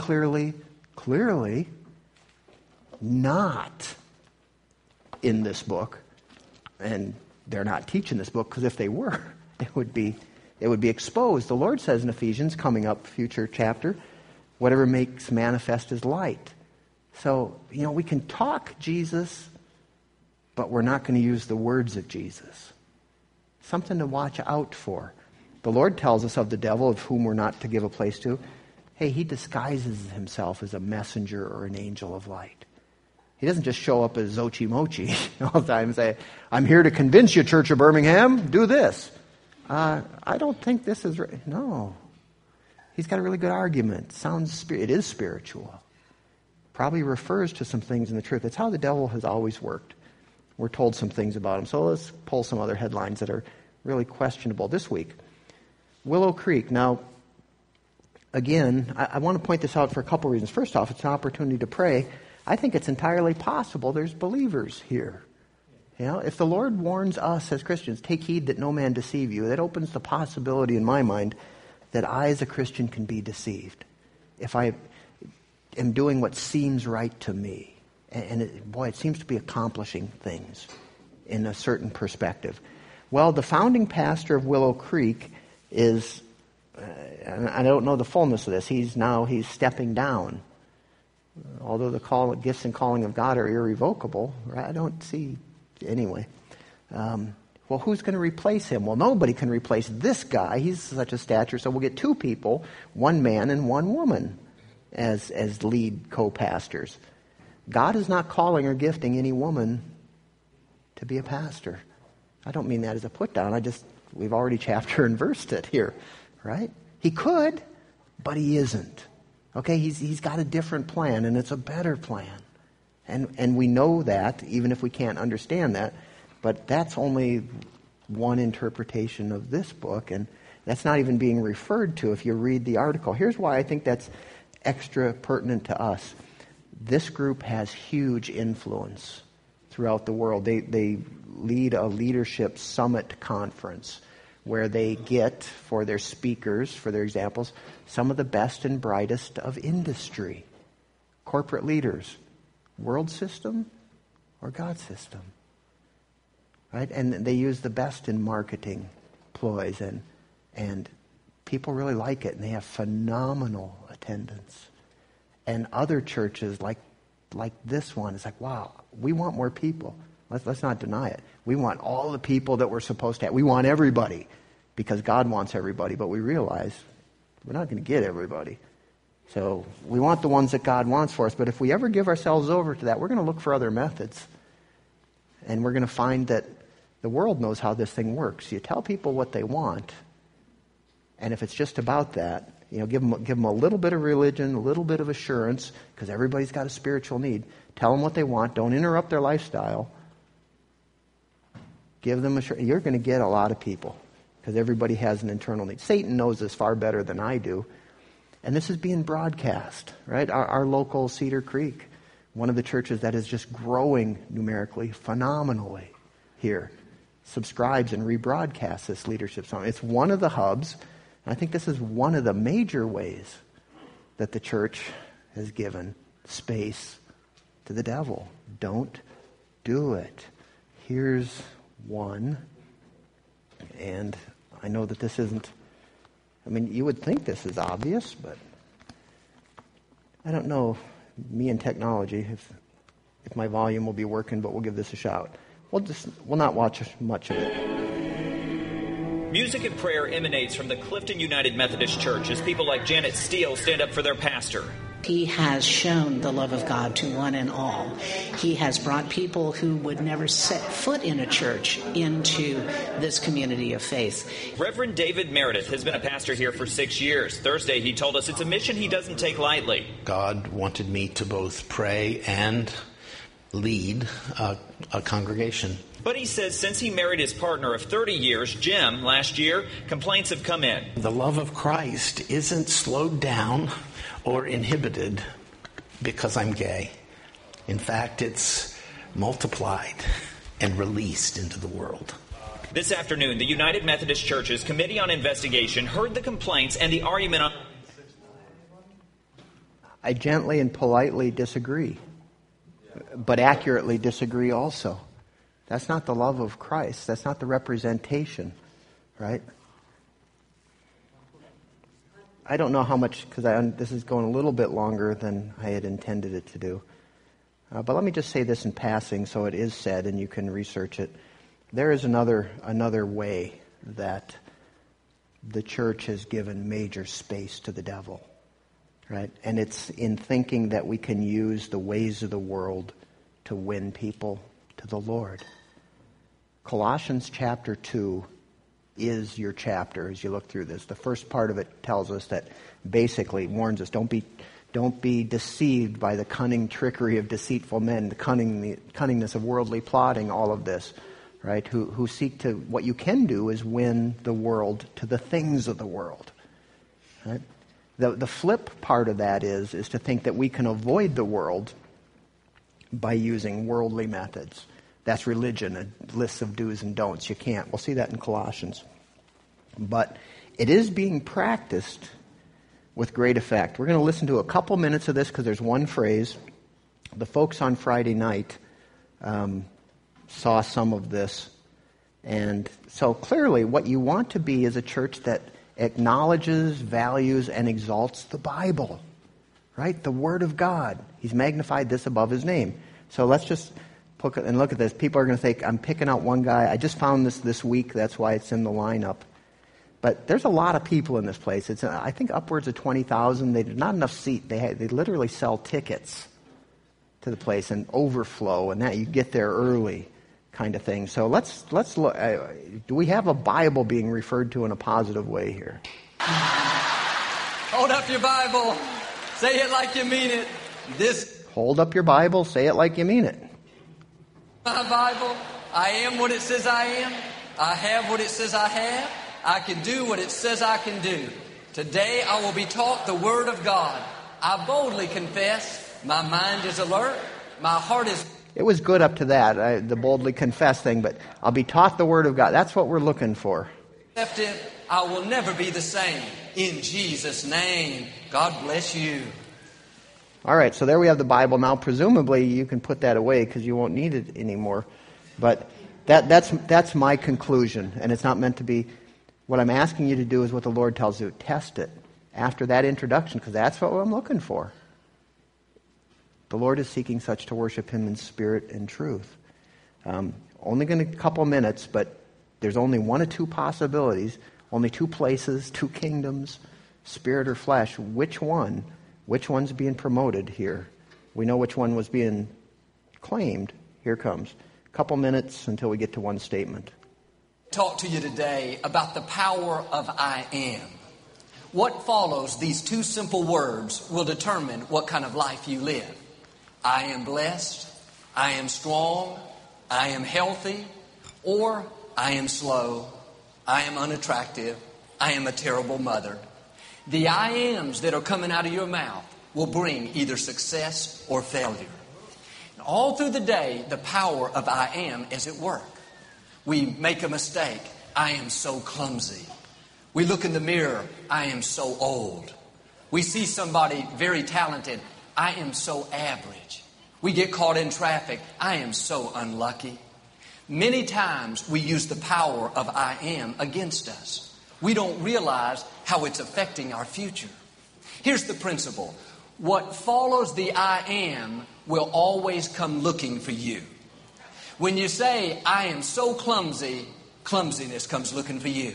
[SPEAKER 1] not in this book. And they're not teaching this book, because if they were, it would be exposed. The Lord says in Ephesians, coming up, future chapter, whatever makes manifest is light. So, we can talk Jesus, but we're not going to use the words of Jesus. Something to watch out for. The Lord tells us of the devil, of whom we're not to give a place to. Hey, he disguises himself as a messenger or an angel of light. He doesn't just show up as Zochi Mochi all the time and say, I'm here to convince you, Church of Birmingham, do this. I don't think this is right. No. He's got a really good argument. It is spiritual. Probably refers to some things in the truth. It's how the devil has always worked. We're told some things about him. So let's pull some other headlines that are really questionable this week. Willow Creek. Now, again, I want to point this out for a couple reasons. First off, it's an opportunity to pray. I think it's entirely possible there's believers here. If the Lord warns us as Christians, take heed that no man deceive you, that opens the possibility in my mind that I as a Christian can be deceived. If I am doing what seems right to me. And it seems to be accomplishing things in a certain perspective. Well, the founding pastor of Willow Creek is, I don't know the fullness of this, he's stepping down. Although the gifts and calling of God are irrevocable, right? I don't see, anyway. Well, who's going to replace him? Well, nobody can replace this guy. He's such a stature, so we'll get two people, one man and one woman, as lead co-pastors. God is not calling or gifting any woman to be a pastor. I don't mean that as a put down. We've already chapter and versed it here, right? He could, but he isn't. Okay, he's got a different plan, and it's a better plan. And we know that, even if we can't understand that, but that's only one interpretation of this book, and that's not even being referred to if you read the article. Here's why I think that's extra pertinent to us. This group has huge influence throughout the world. They lead a leadership summit conference where they get, for their speakers, for their examples, some of the best and brightest of industry, corporate leaders, world system or God system, right? And they use the best in marketing ploys, and people really like it, and they have phenomenal attendance. And other churches like this one, it's like, wow, we want more people. Let's not deny it. We want all the people that we're supposed to have. We want everybody because God wants everybody. But we realize We're not going to get everybody. So we want the ones that God wants for us. But if we ever give ourselves over to that, we're going to look for other methods. And we're going to find that the world knows how this thing works. You tell people what they want. And if it's just about that, give them a little bit of religion, a little bit of assurance, because everybody's got a spiritual need. Tell them what they want. Don't interrupt their lifestyle. Give them assurance. You're going to get a lot of people, because everybody has an internal need. Satan knows this far better than I do. And this is being broadcast, right? Our local Cedar Creek, one of the churches that is just growing numerically, phenomenally here, subscribes and rebroadcasts this leadership song. It's one of the hubs. And I think this is one of the major ways that the church has given space to the devil. Don't do it. Here's one. And I know that this isn't, you would think this is obvious, but I don't know, me and technology, if my volume will be working, but we'll give this a shot. We'll not watch much of it.
[SPEAKER 2] Music and prayer emanates from the Clifton United Methodist Church as people like Janet Steele stand up for their pastor.
[SPEAKER 3] He has shown the love of God to one and all. He has brought people who would never set foot in a church into this community of faith.
[SPEAKER 2] Reverend David Meredith has been a pastor here for 6 years. Thursday, he told us it's a mission he doesn't take lightly.
[SPEAKER 4] God wanted me to both pray and lead a congregation.
[SPEAKER 2] But he says since he married his partner of 30 years, Jim, last year, complaints have come in.
[SPEAKER 4] The love of Christ isn't slowed down or inhibited because I'm gay. In fact, it's multiplied and released into the world.
[SPEAKER 2] This afternoon, the United Methodist Church's Committee on Investigation heard the complaints and the argument on...
[SPEAKER 1] I gently and politely disagree, but accurately disagree also. That's not the love of Christ. That's not the representation, right? I don't know how much, because this is going a little bit longer than I had intended it to do. But let me just say this in passing so it is said and you can research it. There is another way that the church has given major space to the devil, right? And it's in thinking that we can use the ways of the world to win people to the Lord. Colossians chapter 2 is your chapter as you look through this. The first part of it tells us that basically warns us, don't be deceived by the cunning trickery of deceitful men, the cunningness of worldly plotting, all of this, right? Who seek to, what you can do is win the world to the things of the world, right? The flip part of that is to think that we can avoid the world by using worldly methods. That's religion, a list of do's and don'ts. You can't. We'll see that in Colossians. But it is being practiced with great effect. We're going to listen to a couple minutes of this because there's one phrase. The folks on Friday night saw some of this. And so clearly what you want to be is a church that acknowledges, values, and exalts the Bible, right? The Word of God. He's magnified this above His name. So let's just look at this. People are going to think, I'm picking out one guy. I just found this week. That's why it's in the lineup. But there's a lot of people in this place. It's, I think, upwards of 20,000. There's not enough seat. They literally sell tickets to the place and overflow, and that you get there early, kind of thing. So let's look. Do we have a Bible being referred to in a positive way here?
[SPEAKER 5] Hold up your Bible. Say it like you mean it.
[SPEAKER 1] Hold up your Bible. Say it like you mean it.
[SPEAKER 5] My Bible. I am what it says I am. I have what it says I have. I can do what it says I can do. Today I will be taught the Word of God. I boldly confess. My mind is alert. My heart is...
[SPEAKER 1] It was good up to that, the boldly confess thing, but I'll be taught the Word of God. That's what we're looking for.
[SPEAKER 5] I will never be the same. In Jesus' name, God bless you.
[SPEAKER 1] All right, so there we have the Bible. Now, presumably, you can put that away because you won't need it anymore. But that's my conclusion, and it's not meant to be... What I'm asking you to do is what the Lord tells you. Test it after that introduction, because that's what I'm looking for. The Lord is seeking such to worship Him in spirit and truth. Only going to a couple minutes, but there's only one of two possibilities, only two places, two kingdoms, spirit or flesh, which one's being promoted here? We know which one was being claimed. Here comes. A couple minutes until we get to one statement.
[SPEAKER 5] Talk to you today about the power of I am. What follows these two simple words will determine what kind of life you live. I am blessed, I am strong, I am healthy, or I am slow, I am unattractive, I am a terrible mother. The I ams that are coming out of your mouth will bring either success or failure. And all through the day, the power of I am is at work. We make a mistake. I am so clumsy. We look in the mirror. I am so old. We see somebody very talented. I am so average. We get caught in traffic. I am so unlucky. Many times we use the power of I am against us. We don't realize how it's affecting our future. Here's the principle. What follows the I am will always come looking for you. When you say, I am so clumsy, clumsiness comes looking for you.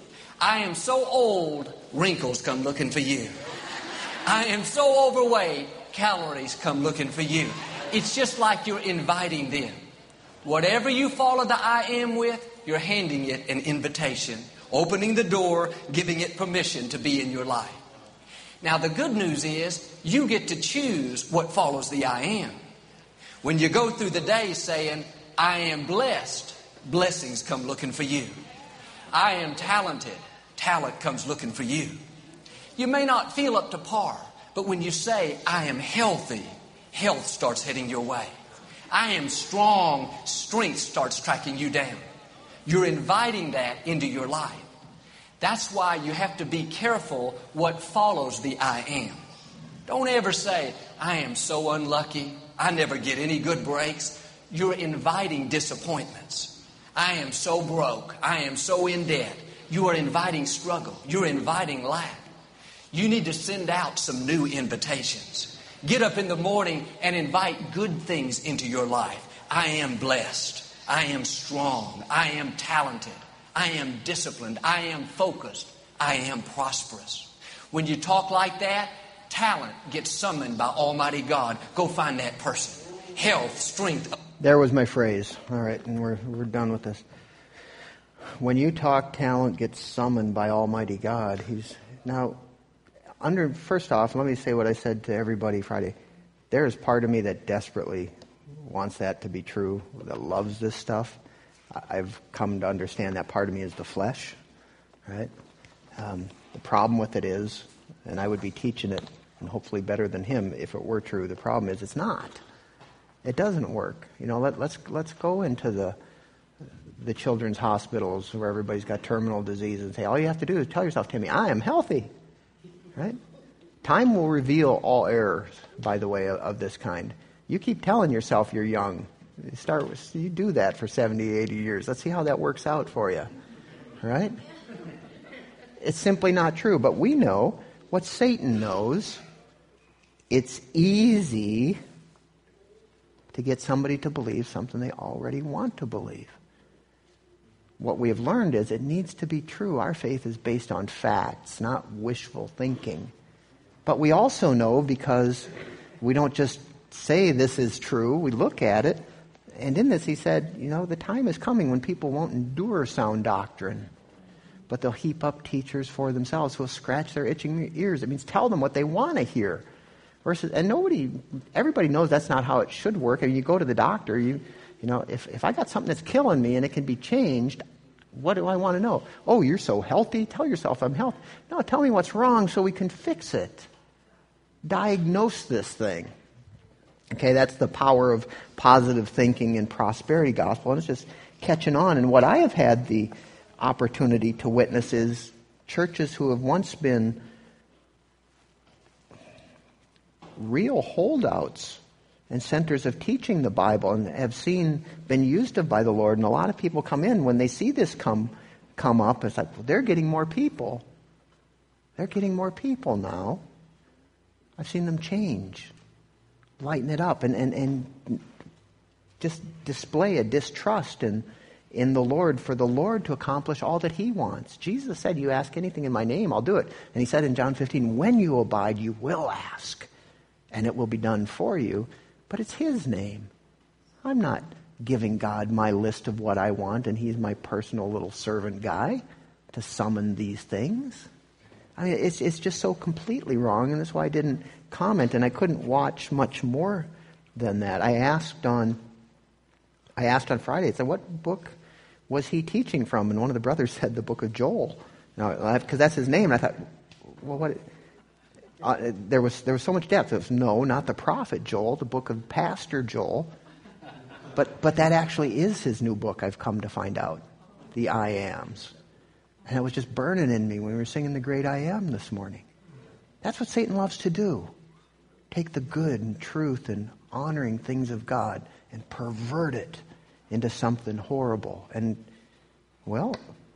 [SPEAKER 5] I am so old, wrinkles come looking for you. I am so overweight, calories come looking for you. It's just like you're inviting them. Whatever you follow the I am with, you're handing it an invitation, opening the door, giving it permission to be in your life. Now the good news is you get to choose what follows the I am. When you go through the day saying, I am blessed, blessings come looking for you. I am talented, talent comes looking for you. You may not feel up to par, but when you say, I am healthy, health starts heading your way. I am strong, strength starts tracking you down. You're inviting that into your life. That's why you have to be careful what follows the I am. Don't ever say, I am so unlucky, I never get any good breaks. You're inviting disappointments. I am so broke, I am so in debt. You are inviting struggle. You're inviting lack. You need to send out some new invitations. Get up in the morning and invite good things into your life. I am blessed. I am strong. I am talented. I am disciplined. I am focused. I am prosperous. When you talk like that, talent gets summoned by Almighty God. Go find that person. Health, strength.
[SPEAKER 1] There was my phrase. All right, and we're done with this. When you talk, talent gets summoned by Almighty God. First off, let me say what I said to everybody Friday. There is part of me that desperately wants that to be true, that loves this stuff. I've come to understand that part of me is the flesh, right? The problem with it is, and I would be teaching it, and hopefully better than him if it were true, the problem is it's not. It doesn't work. Let's go into the children's hospitals where everybody's got terminal disease and say, all you have to do is tell yourself, Timmy, I am healthy. Right? Time will reveal all errors, by the way, of this kind. You keep telling yourself you're young. You do that for 70, 80 years. Let's see how that works out for you. Right? It's simply not true. But we know what Satan knows. It's easy to get somebody to believe something they already want to believe. What we have learned is it needs to be true. Our faith is based on facts, not wishful thinking. But we also know, because we don't just say this is true, we look at it. And in this he said, the time is coming when people won't endure sound doctrine, but they'll heap up teachers for themselves who will scratch their itching ears. It means tell them what they want to hear. Everybody knows that's not how it should work. I mean, you go to the doctor, if I got something that's killing me and it can be changed, what do I want to know? Oh, you're so healthy? Tell yourself I'm healthy. No, tell me what's wrong so we can fix it. Diagnose this thing. Okay, that's the power of positive thinking and prosperity gospel, and it's just catching on. And what I have had the opportunity to witness is churches who have once been real holdouts and centers of teaching the Bible and have been used of by the Lord. And a lot of people come in when they see this come up. It's like, well, they're getting more people. They're getting more people now. I've seen them change, lighten it up, and just display a distrust in in the Lord for the Lord to accomplish all that he wants. Jesus said, you ask anything in my name, I'll do it. And he said in John 15, when you abide, you will ask, and it will be done for you. But it's his name. I'm not giving God my list of what I want, and he's my personal little servant guy to summon these things. I mean, it's just so completely wrong, and that's why I didn't comment, and I couldn't watch much more than that. I asked on Friday, I said, what book was he teaching from? And one of the brothers said the book of Joel. Now, because that's his name, and I thought, well, what? There was so much depth. It was, no, not the prophet Joel, the book of Pastor Joel. But that actually is his new book, I've come to find out, the I Ams. And it was just burning in me when we were singing the great I Am this morning. That's what Satan loves to do. Take the good and truth and honoring things of God and pervert it into something horrible. And, well,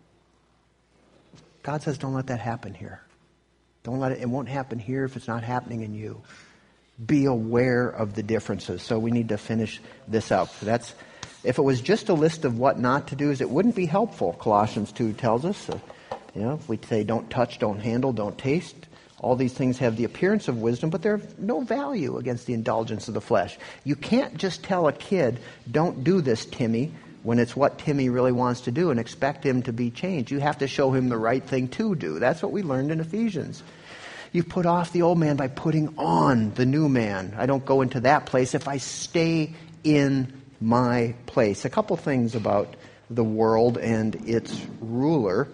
[SPEAKER 1] God says don't let that happen here. Don't let it. It won't happen here if it's not happening in you. Be aware of the differences. So we need to finish this up. That's, if it was just a list of what not to do, it wouldn't be helpful. Colossians 2 tells us. If we say don't touch, don't handle, don't taste, all these things have the appearance of wisdom, but they're of no value against the indulgence of the flesh. You can't just tell a kid, don't do this, Timmy, when it's what Timmy really wants to do and expect him to be changed. You have to show him the right thing to do. That's what we learned in Ephesians. You put off the old man by putting on the new man. I don't go into that place if I stay in my place. A couple things about the world and its ruler.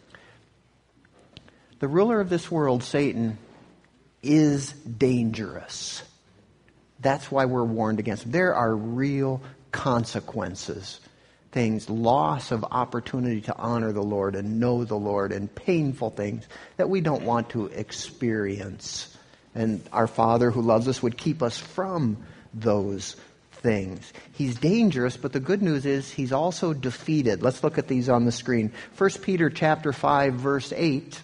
[SPEAKER 1] The ruler of this world, Satan, is dangerous. That's why we're warned against him. There are real consequences. Things, loss of opportunity to honor the Lord and know the Lord, and painful things that we don't want to experience. And our Father who loves us would keep us from those things. He's dangerous, but the good news is he's also defeated. Let's look at these on the screen. 1 Peter chapter 5, verse 8.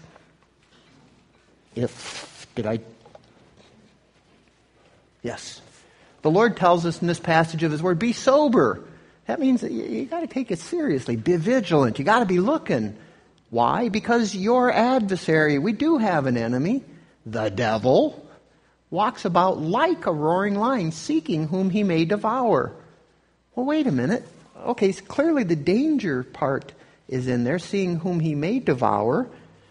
[SPEAKER 1] Yes. The Lord tells us in this passage of his word, be sober. That means that you got to take it seriously. Be vigilant. You got to be looking. Why? Because your adversary, we do have an enemy, the devil, walks about like a roaring lion, seeking whom he may devour. Well, wait a minute. Okay, so clearly the danger part is in there, seeing whom he may devour.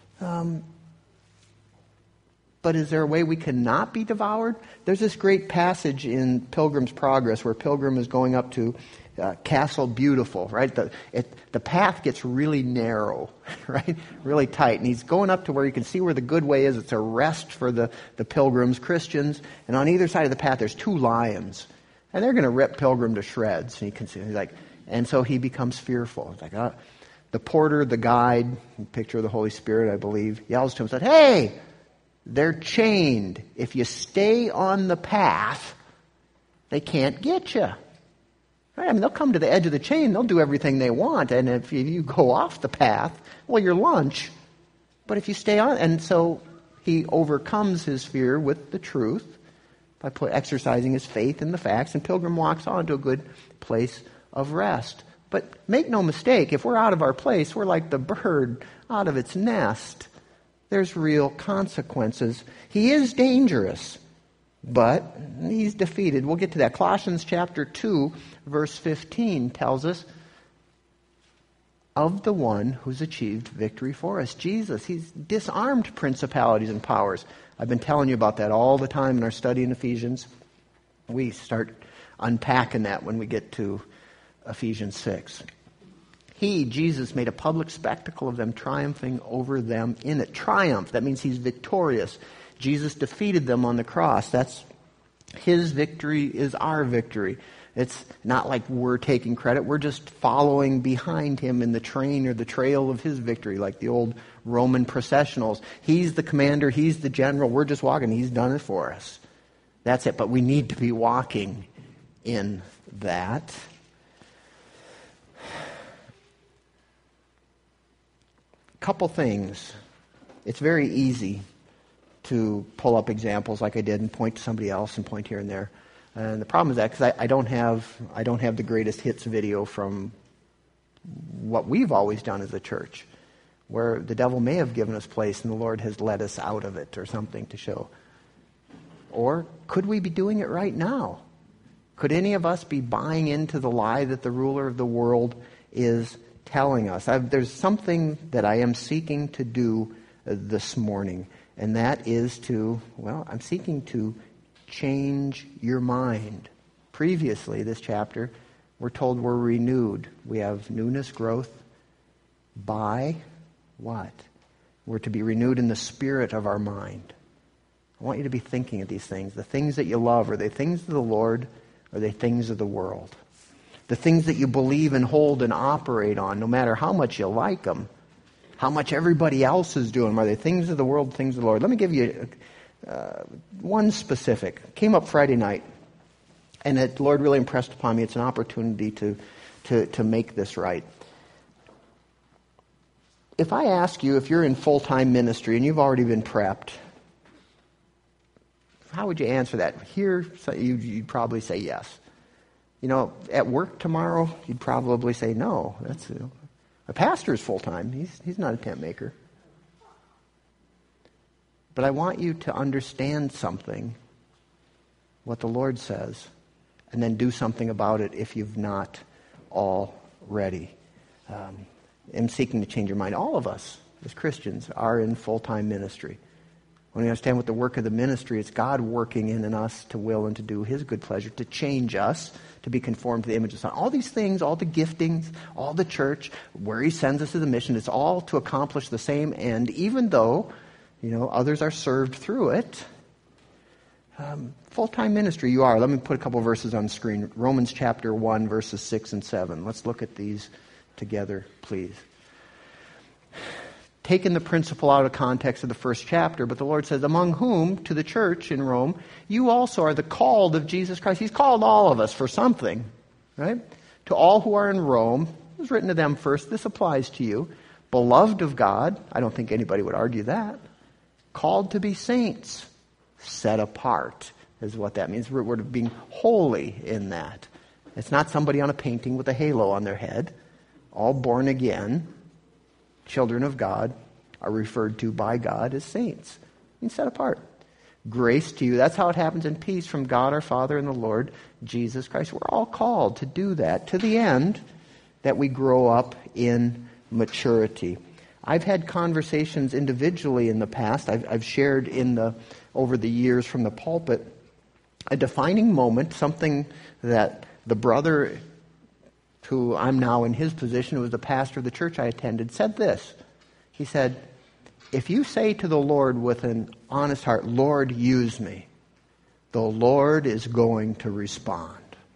[SPEAKER 1] But is there a way we cannot be devoured? There's this great passage in Pilgrim's Progress where Pilgrim is going up to Castle Beautiful, right? The path gets really narrow, right? Really tight. And he's going up to where you can see where the good way is. It's a rest for the pilgrims, Christians. And on either side of the path, there's two lions. And they're going to rip Pilgrim to shreds. And he's like, and so he becomes fearful. It's like, the porter, the guide, picture of the Holy Spirit, I believe, yells to him, said, hey, they're chained. If you stay on the path, they can't get you. Right? I mean, they'll come to the edge of the chain. They'll do everything they want. And if you go off the path, well, you're lunch. But if you stay on, and so he overcomes his fear with the truth by exercising his faith in the facts, and Pilgrim walks on to a good place of rest. But make no mistake, if we're out of our place, we're like the bird out of its nest. There's real consequences. He is dangerous, but he's defeated. We'll get to that. Colossians chapter 2, verse 15 tells us of the one who's achieved victory for us. Jesus, he's disarmed principalities and powers. I've been telling you about that all the time in our study in Ephesians. We start unpacking that when we get to Ephesians 6. He, Jesus, made a public spectacle of them, triumphing over them in it. Triumph, that means he's victorious. Jesus defeated them on the cross. That's his victory is our victory. It's not like we're taking credit. We're just following behind him in the train or the trail of his victory, like the old Roman processionals. He's the commander. He's the general. We're just walking. He's done it for us. That's it. But we need to be walking in that. Couple things. It's very easy to pull up examples like I did and point to somebody else and point here and there. And the problem is that because I don't have the greatest hits video from what we've always done as a church, where the devil may have given us place and the Lord has led us out of it or something to show? Or could we be doing it right now? Could any of us be buying into the lie that the ruler of the world is telling us? There's something that I am seeking to do this morning, and that is I'm seeking to change your mind. Previously, this chapter, we're told we're renewed. We have newness, growth by what? We're to be renewed in the spirit of our mind. I want you to be thinking of these things. The things that you love, are they things of the Lord? Or are they things of the world? The things that you believe and hold and operate on, no matter how much you like them, how much everybody else is doing, are they things of the world, things of the Lord? Let me give you one specific. Came up Friday night, and the Lord really impressed upon me. It's an opportunity to make this right. If I ask you if you're in full-time ministry and you've already been prepped, how would you answer that? Here, you'd probably say yes. At work tomorrow, you'd probably say no. A pastor is full-time. He's not a tent maker. But I want you to understand something, what the Lord says, and then do something about it if you've not already. I'm seeking to change your mind. All of us, as Christians, are in full-time ministry. When we understand what the work of the ministry is, God working in us to will and to do His good pleasure, to change us, to be conformed to the image of Son. All these things, all the giftings, all the church, where He sends us to the mission, it's all to accomplish the same end, even though, others are served through it. Full-time ministry, you are. Let me put a couple verses on the screen. Romans chapter 1, verses 6 and 7. Let's look at these together, please. Taken the principle out of context of the first chapter, but the Lord says, among whom, to the church in Rome, you also are the called of Jesus Christ. He's called all of us for something, right? To all who are in Rome, it was written to them first, this applies to you. Beloved of God, I don't think anybody would argue that. Called to be saints, set apart is what that means. We're being holy in that. It's not somebody on a painting with a halo on their head. All born again, children of God are referred to by God as saints. Being set apart. Grace to you. That's how it happens in peace from God our Father and the Lord Jesus Christ. We're all called to do that to the end that we grow up in maturity. I've had conversations individually in the past. I've shared over the years from the pulpit a defining moment, something that the brother who I'm now in his position, who was the pastor of the church I attended, said this. He said, if you say to the Lord with an honest heart, Lord, use me, the Lord is going to respond.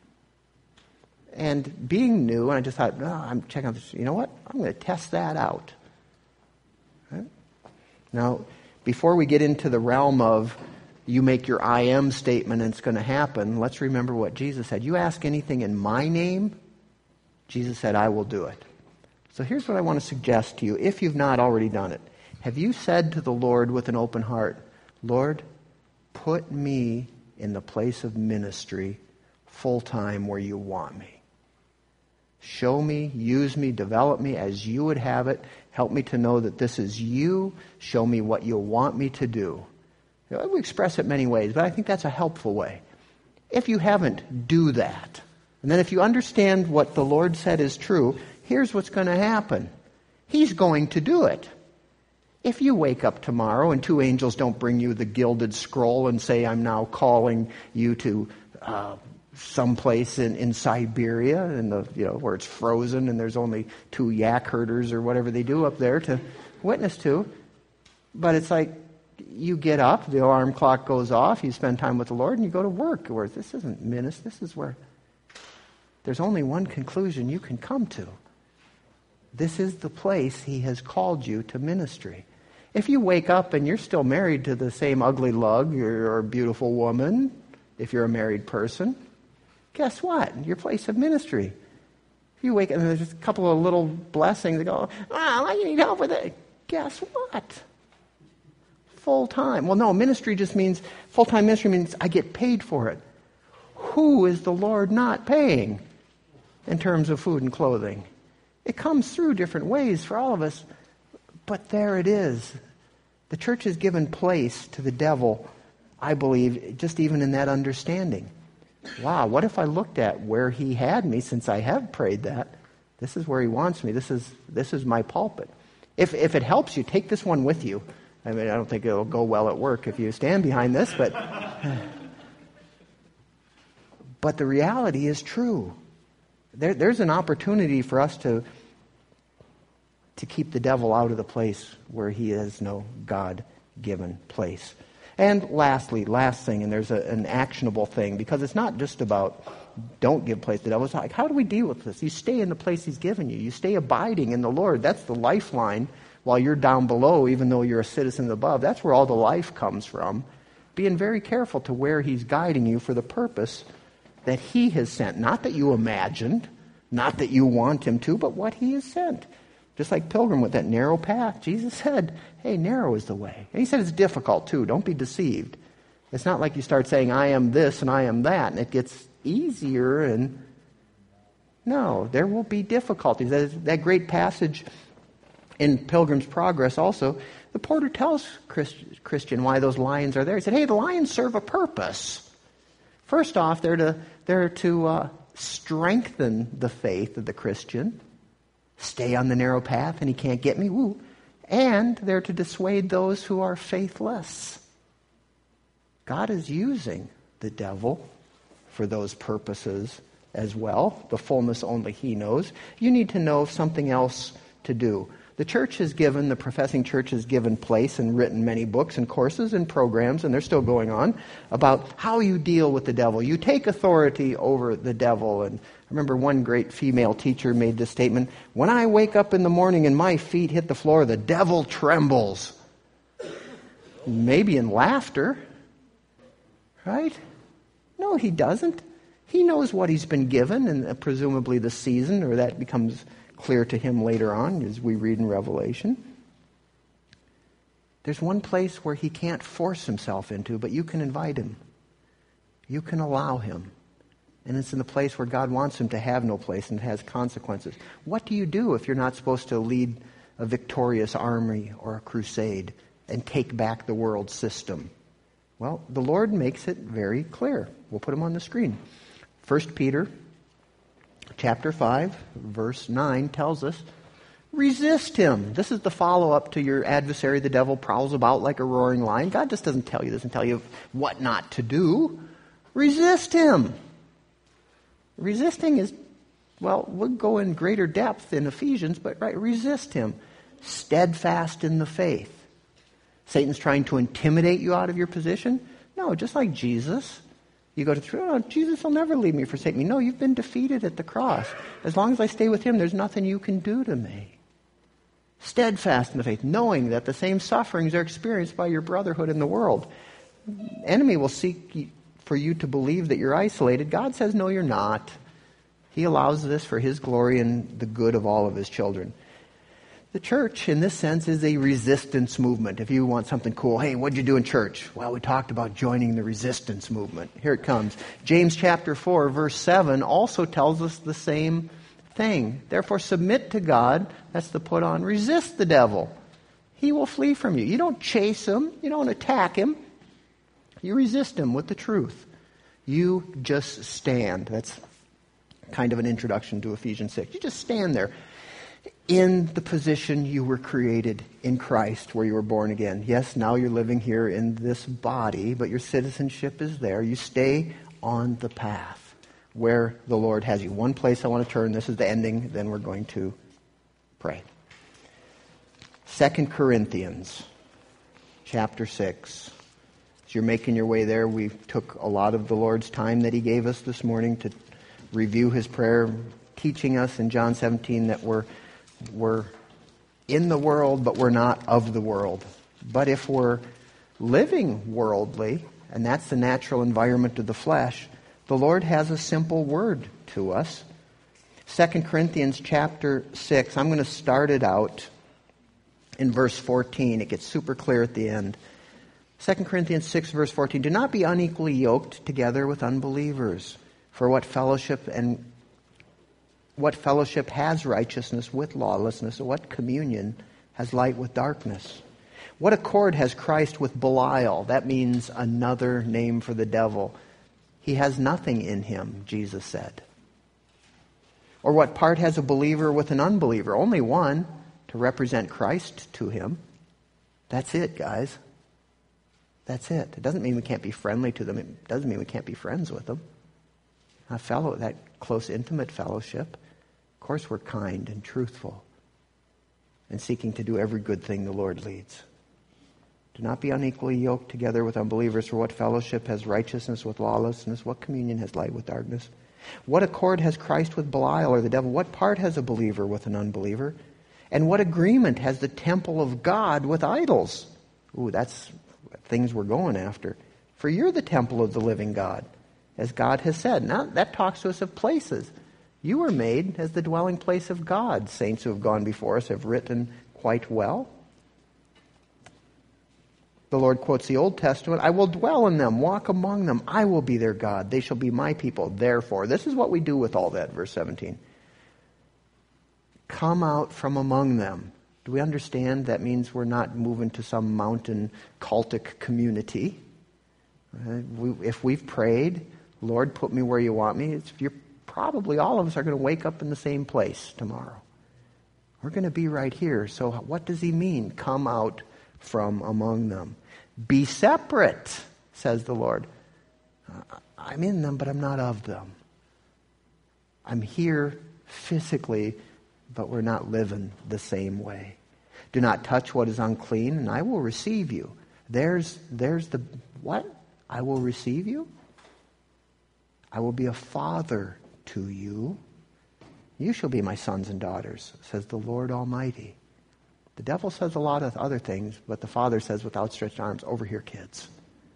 [SPEAKER 1] And being new, and I just thought, I'm checking out this. You know what? I'm going to test that out. Right? Now, before we get into the realm of you make your I am statement and it's going to happen, let's remember what Jesus said. You ask anything in my name, Jesus said, I will do it. So here's what I want to suggest to you, if you've not already done it. Have you said to the Lord with an open heart, Lord, put me in the place of ministry full-time where you want me. Show me, use me, develop me as you would have it. Help me to know that this is you. Show me what you'll want me to do. We express it many ways, but I think that's a helpful way. If you haven't, do that. And then if you understand what the Lord said is true, here's what's going to happen. He's going to do it. If you wake up tomorrow and two angels don't bring you the gilded scroll and say, I'm now calling you to someplace in Siberia, where it's frozen and there's only 2 yak herders or whatever they do up there to witness to, but it's like you get up, the alarm clock goes off, you spend time with the Lord, and you go to work. Where this isn't ministry, this is where there's only one conclusion you can come to. This is the place He has called you to ministry. If you wake up and you're still married to the same ugly lug, you're a beautiful woman, if you're a married person, guess what? Your place of ministry. If you wake up and there's just a couple of little blessings that go, I need help with it. Guess what? Full-time. Well, no, ministry just means, full-time ministry means I get paid for it. Who is the Lord not paying in terms of food and clothing? It comes through different ways for all of us, but there it is. The church has given place to the devil, I believe, just even in that understanding. Wow, what if I looked at where he had me, since I have prayed that? This is where he wants me. This is my pulpit. If it helps you, take this one with you. I mean, I don't think it'll go well at work if you stand behind this, but the reality is true. There's an opportunity for us to keep the devil out of the place where he has no God-given place. And lastly, last thing, and there's an actionable thing, because it's not just about don't give place to the devil. It's like, how do we deal with this? You stay in the place he's given you. You stay abiding in the Lord. That's the lifeline while you're down below, even though you're a citizen above. That's where all the life comes from. Being very careful to where he's guiding you for the purpose that he has sent. Not that you imagined, not that you want him to, but what he has sent. Just like Pilgrim with that narrow path. Jesus said, hey, narrow is the way. And he said it's difficult too. Don't be deceived. It's not like you start saying, I am this and I am that, and it gets easier. And no, there will be difficulties. That great passage in Pilgrim's Progress also, the porter tells Christian why those lions are there. He said, hey, the lions serve a purpose. First off, they're to strengthen the faith of the Christian. Stay on the narrow path and he can't get me. Woo. And they're to dissuade those who are faithless. God is using the devil for those purposes as well. The fullness only he knows. You need to know something else to do. The church has given, the professing church has given place and written many books and courses and programs, and they're still going on, about how you deal with the devil. You take authority over the devil. And I remember one great female teacher made this statement, when I wake up in the morning and my feet hit the floor, the devil trembles. Maybe in laughter, right? No, he doesn't. He knows what he's been given, and presumably the season, or that becomes clear to him later on as we read in Revelation. There's one place where he can't force himself into, but you can invite him. You can allow him. And it's in the place where God wants him to have no place and has consequences. What do you do if you're not supposed to lead a victorious army or a crusade and take back the world system? Well, the Lord makes it very clear. We'll put them on the screen. 1 Peter chapter 5, verse 9 tells us, resist him. This is the follow-up to your adversary. The devil prowls about like a roaring lion. God just doesn't tell you this and tell you what not to do. Resist him. Resisting is, well, we'll go in greater depth in Ephesians, but right, resist him. Steadfast in the faith. Satan's trying to intimidate you out of your position? No, just like Jesus. You go to, oh, Jesus will never leave me or forsake me. No, you've been defeated at the cross. As long as I stay with him, there's nothing you can do to me. Steadfast in the faith, knowing that the same sufferings are experienced by your brotherhood in the world. Enemy will seek for you to believe that you're isolated. God says, no, you're not. He allows this for his glory and the good of all of his children. The church, in this sense, is a resistance movement. If you want something cool, hey, what'd you do in church? Well, we talked about joining the resistance movement. Here it comes. James chapter 4, verse 7 also tells us the same thing. Therefore, submit to God. That's the put on. Resist the devil. He will flee from you. You don't chase him. You don't attack him. You resist him with the truth. You just stand. That's kind of an introduction to Ephesians 6. You just stand there in the position you were created in Christ, where you were born again. Yes, now you're living here in this body, but your citizenship is there. You stay on the path where the Lord has you. One place I want to turn. This is the ending. Then we're going to pray. 2 Corinthians chapter 6. As you're making your way there, we took a lot of the Lord's time that he gave us this morning to review his prayer, teaching us in John 17 that we're in the world, but we're not of the world. But if we're living worldly, and that's the natural environment of the flesh, the Lord has a simple word to us. 2 Corinthians chapter 6, I'm going to start it out in verse 14. It gets super clear at the end. 2 Corinthians 6, verse 14, do not be unequally yoked together with unbelievers. For what fellowship What fellowship has righteousness with lawlessness? Or what communion has light with darkness? What accord has Christ with Belial? That means another name for the devil. He has nothing in him, Jesus said. Or what part has a believer with an unbeliever? Only one, to represent Christ to him. That's it, guys. That's it. It doesn't mean we can't be friendly to them. It doesn't mean we can't be friends with them. That close, intimate fellowship. Of course, we're kind and truthful and seeking to do every good thing the Lord leads. Do not be unequally yoked together with unbelievers, for what fellowship has righteousness with lawlessness? What communion has light with darkness? What accord has Christ with Belial or the devil? What part has a believer with an unbeliever? And what agreement has the temple of God with idols? Ooh, that's things we're going after. For you're the temple of the living God, as God has said. Now, that talks to us of places. You were made as the dwelling place of God. Saints who have gone before us have written quite well. The Lord quotes the Old Testament, I will dwell in them, walk among them. I will be their God. They shall be my people. Therefore, this is what we do with all that, verse 17. Come out from among them. Do we understand that means we're not moving to some mountain cultic community? If we've prayed, Lord, put me where you want me, probably all of us are going to wake up in the same place tomorrow. We're going to be right here. So what does he mean? Come out from among them. Be separate, says the Lord. I'm in them, but I'm not of them. I'm here physically, but we're not living the same way. Do not touch what is unclean, and I will receive you. There's the what? I will receive you? I will be a father to you. You shall be my sons and daughters, says the Lord Almighty. The devil says a lot of other things, but the Father says with outstretched arms, over here, kids.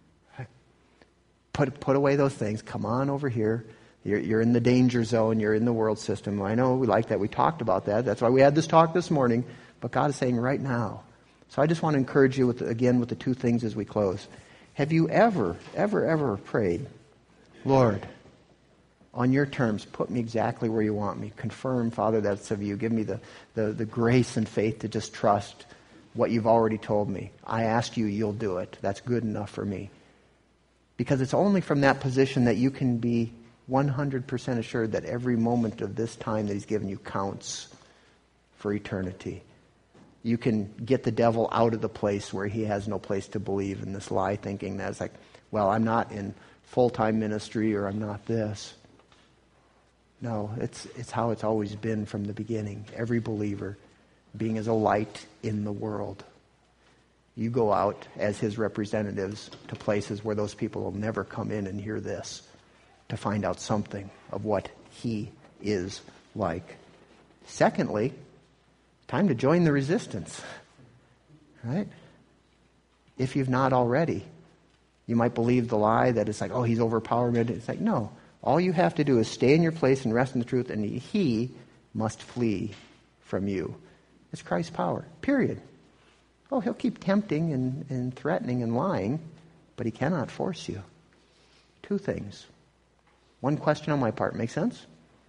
[SPEAKER 1] Put away those things. Come on over here. You're in the danger zone. You're in the world system. I know we like that. We talked about that. That's why we had this talk this morning. But God is saying right now. So I just want to encourage you with the two things as we close. Have you ever prayed, Lord, on your terms, put me exactly where you want me. Confirm, Father, that's of you. Give me the grace and faith to just trust what you've already told me. I ask you, you'll do it. That's good enough for me. Because it's only from that position that you can be 100% assured that every moment of this time that he's given you counts for eternity. You can get the devil out of the place where he has no place to believe in this lie, thinking that it's like, well, I'm not in full-time ministry or I'm not this. No, it's how it's always been from the beginning. Every believer being as a light in the world. You go out as his representatives to places where those people will never come in and hear this, to find out something of what he is like. Secondly, time to join the resistance. Right? If you've not already. You might believe the lie that it's like, oh, he's overpowered. It's like, no. All you have to do is stay in your place and rest in the truth, and he must flee from you. It's Christ's power, period. Oh, he'll keep tempting and threatening and lying, but he cannot force you. Two things. One question on my part. Make sense?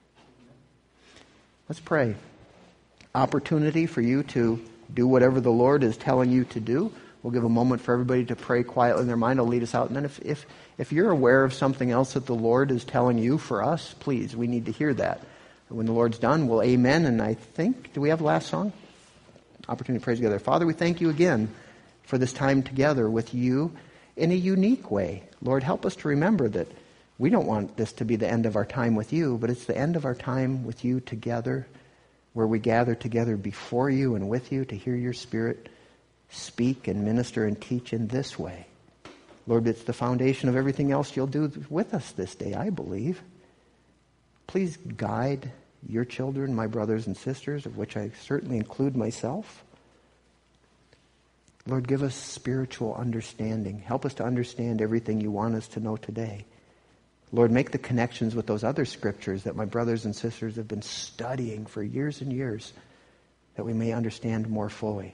[SPEAKER 1] Let's pray. Opportunity for you to do whatever the Lord is telling you to do. We'll give a moment for everybody to pray quietly in their mind. I'll lead us out. And then if you're aware of something else that the Lord is telling you for us, please, we need to hear that. And when the Lord's done, we'll amen. And I think, do we have the last song? Opportunity to pray together. Father, we thank you again for this time together with you in a unique way. Lord, help us to remember that we don't want this to be the end of our time with you, but it's the end of our time with you together, where we gather together before you and with you to hear your Spirit speak and minister and teach in this way. Lord, it's the foundation of everything else you'll do with us this day, I believe. Please guide your children, my brothers and sisters, of which I certainly include myself. Lord, give us spiritual understanding. Help us to understand everything you want us to know today. Lord, make the connections with those other scriptures that my brothers and sisters have been studying for years and years, that we may understand more fully.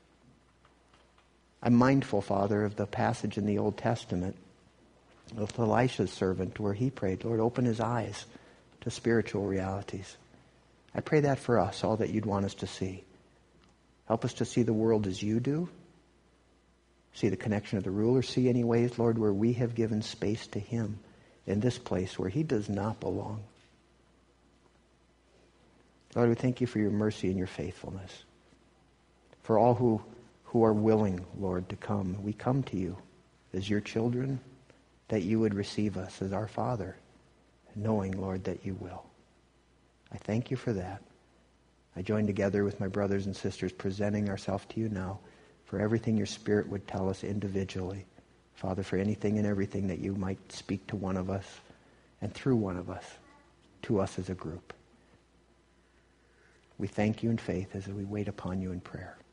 [SPEAKER 1] I'm mindful, Father, of the passage in the Old Testament with Elisha's servant where he prayed, Lord, open his eyes to spiritual realities. I pray that for us, all that you'd want us to see. Help us to see the world as you do. See the connection of the ruler. See any ways, Lord, where we have given space to him in this place where he does not belong. Lord, we thank you for your mercy and your faithfulness. For all who are willing, Lord, to come, we come to you as your children, that you would receive us as our Father, knowing, Lord, that you will. I thank you for that. I join together with my brothers and sisters presenting ourselves to you now for everything your Spirit would tell us individually. Father, for anything and everything that you might speak to one of us and through one of us, to us as a group. We thank you in faith as we wait upon you in prayer.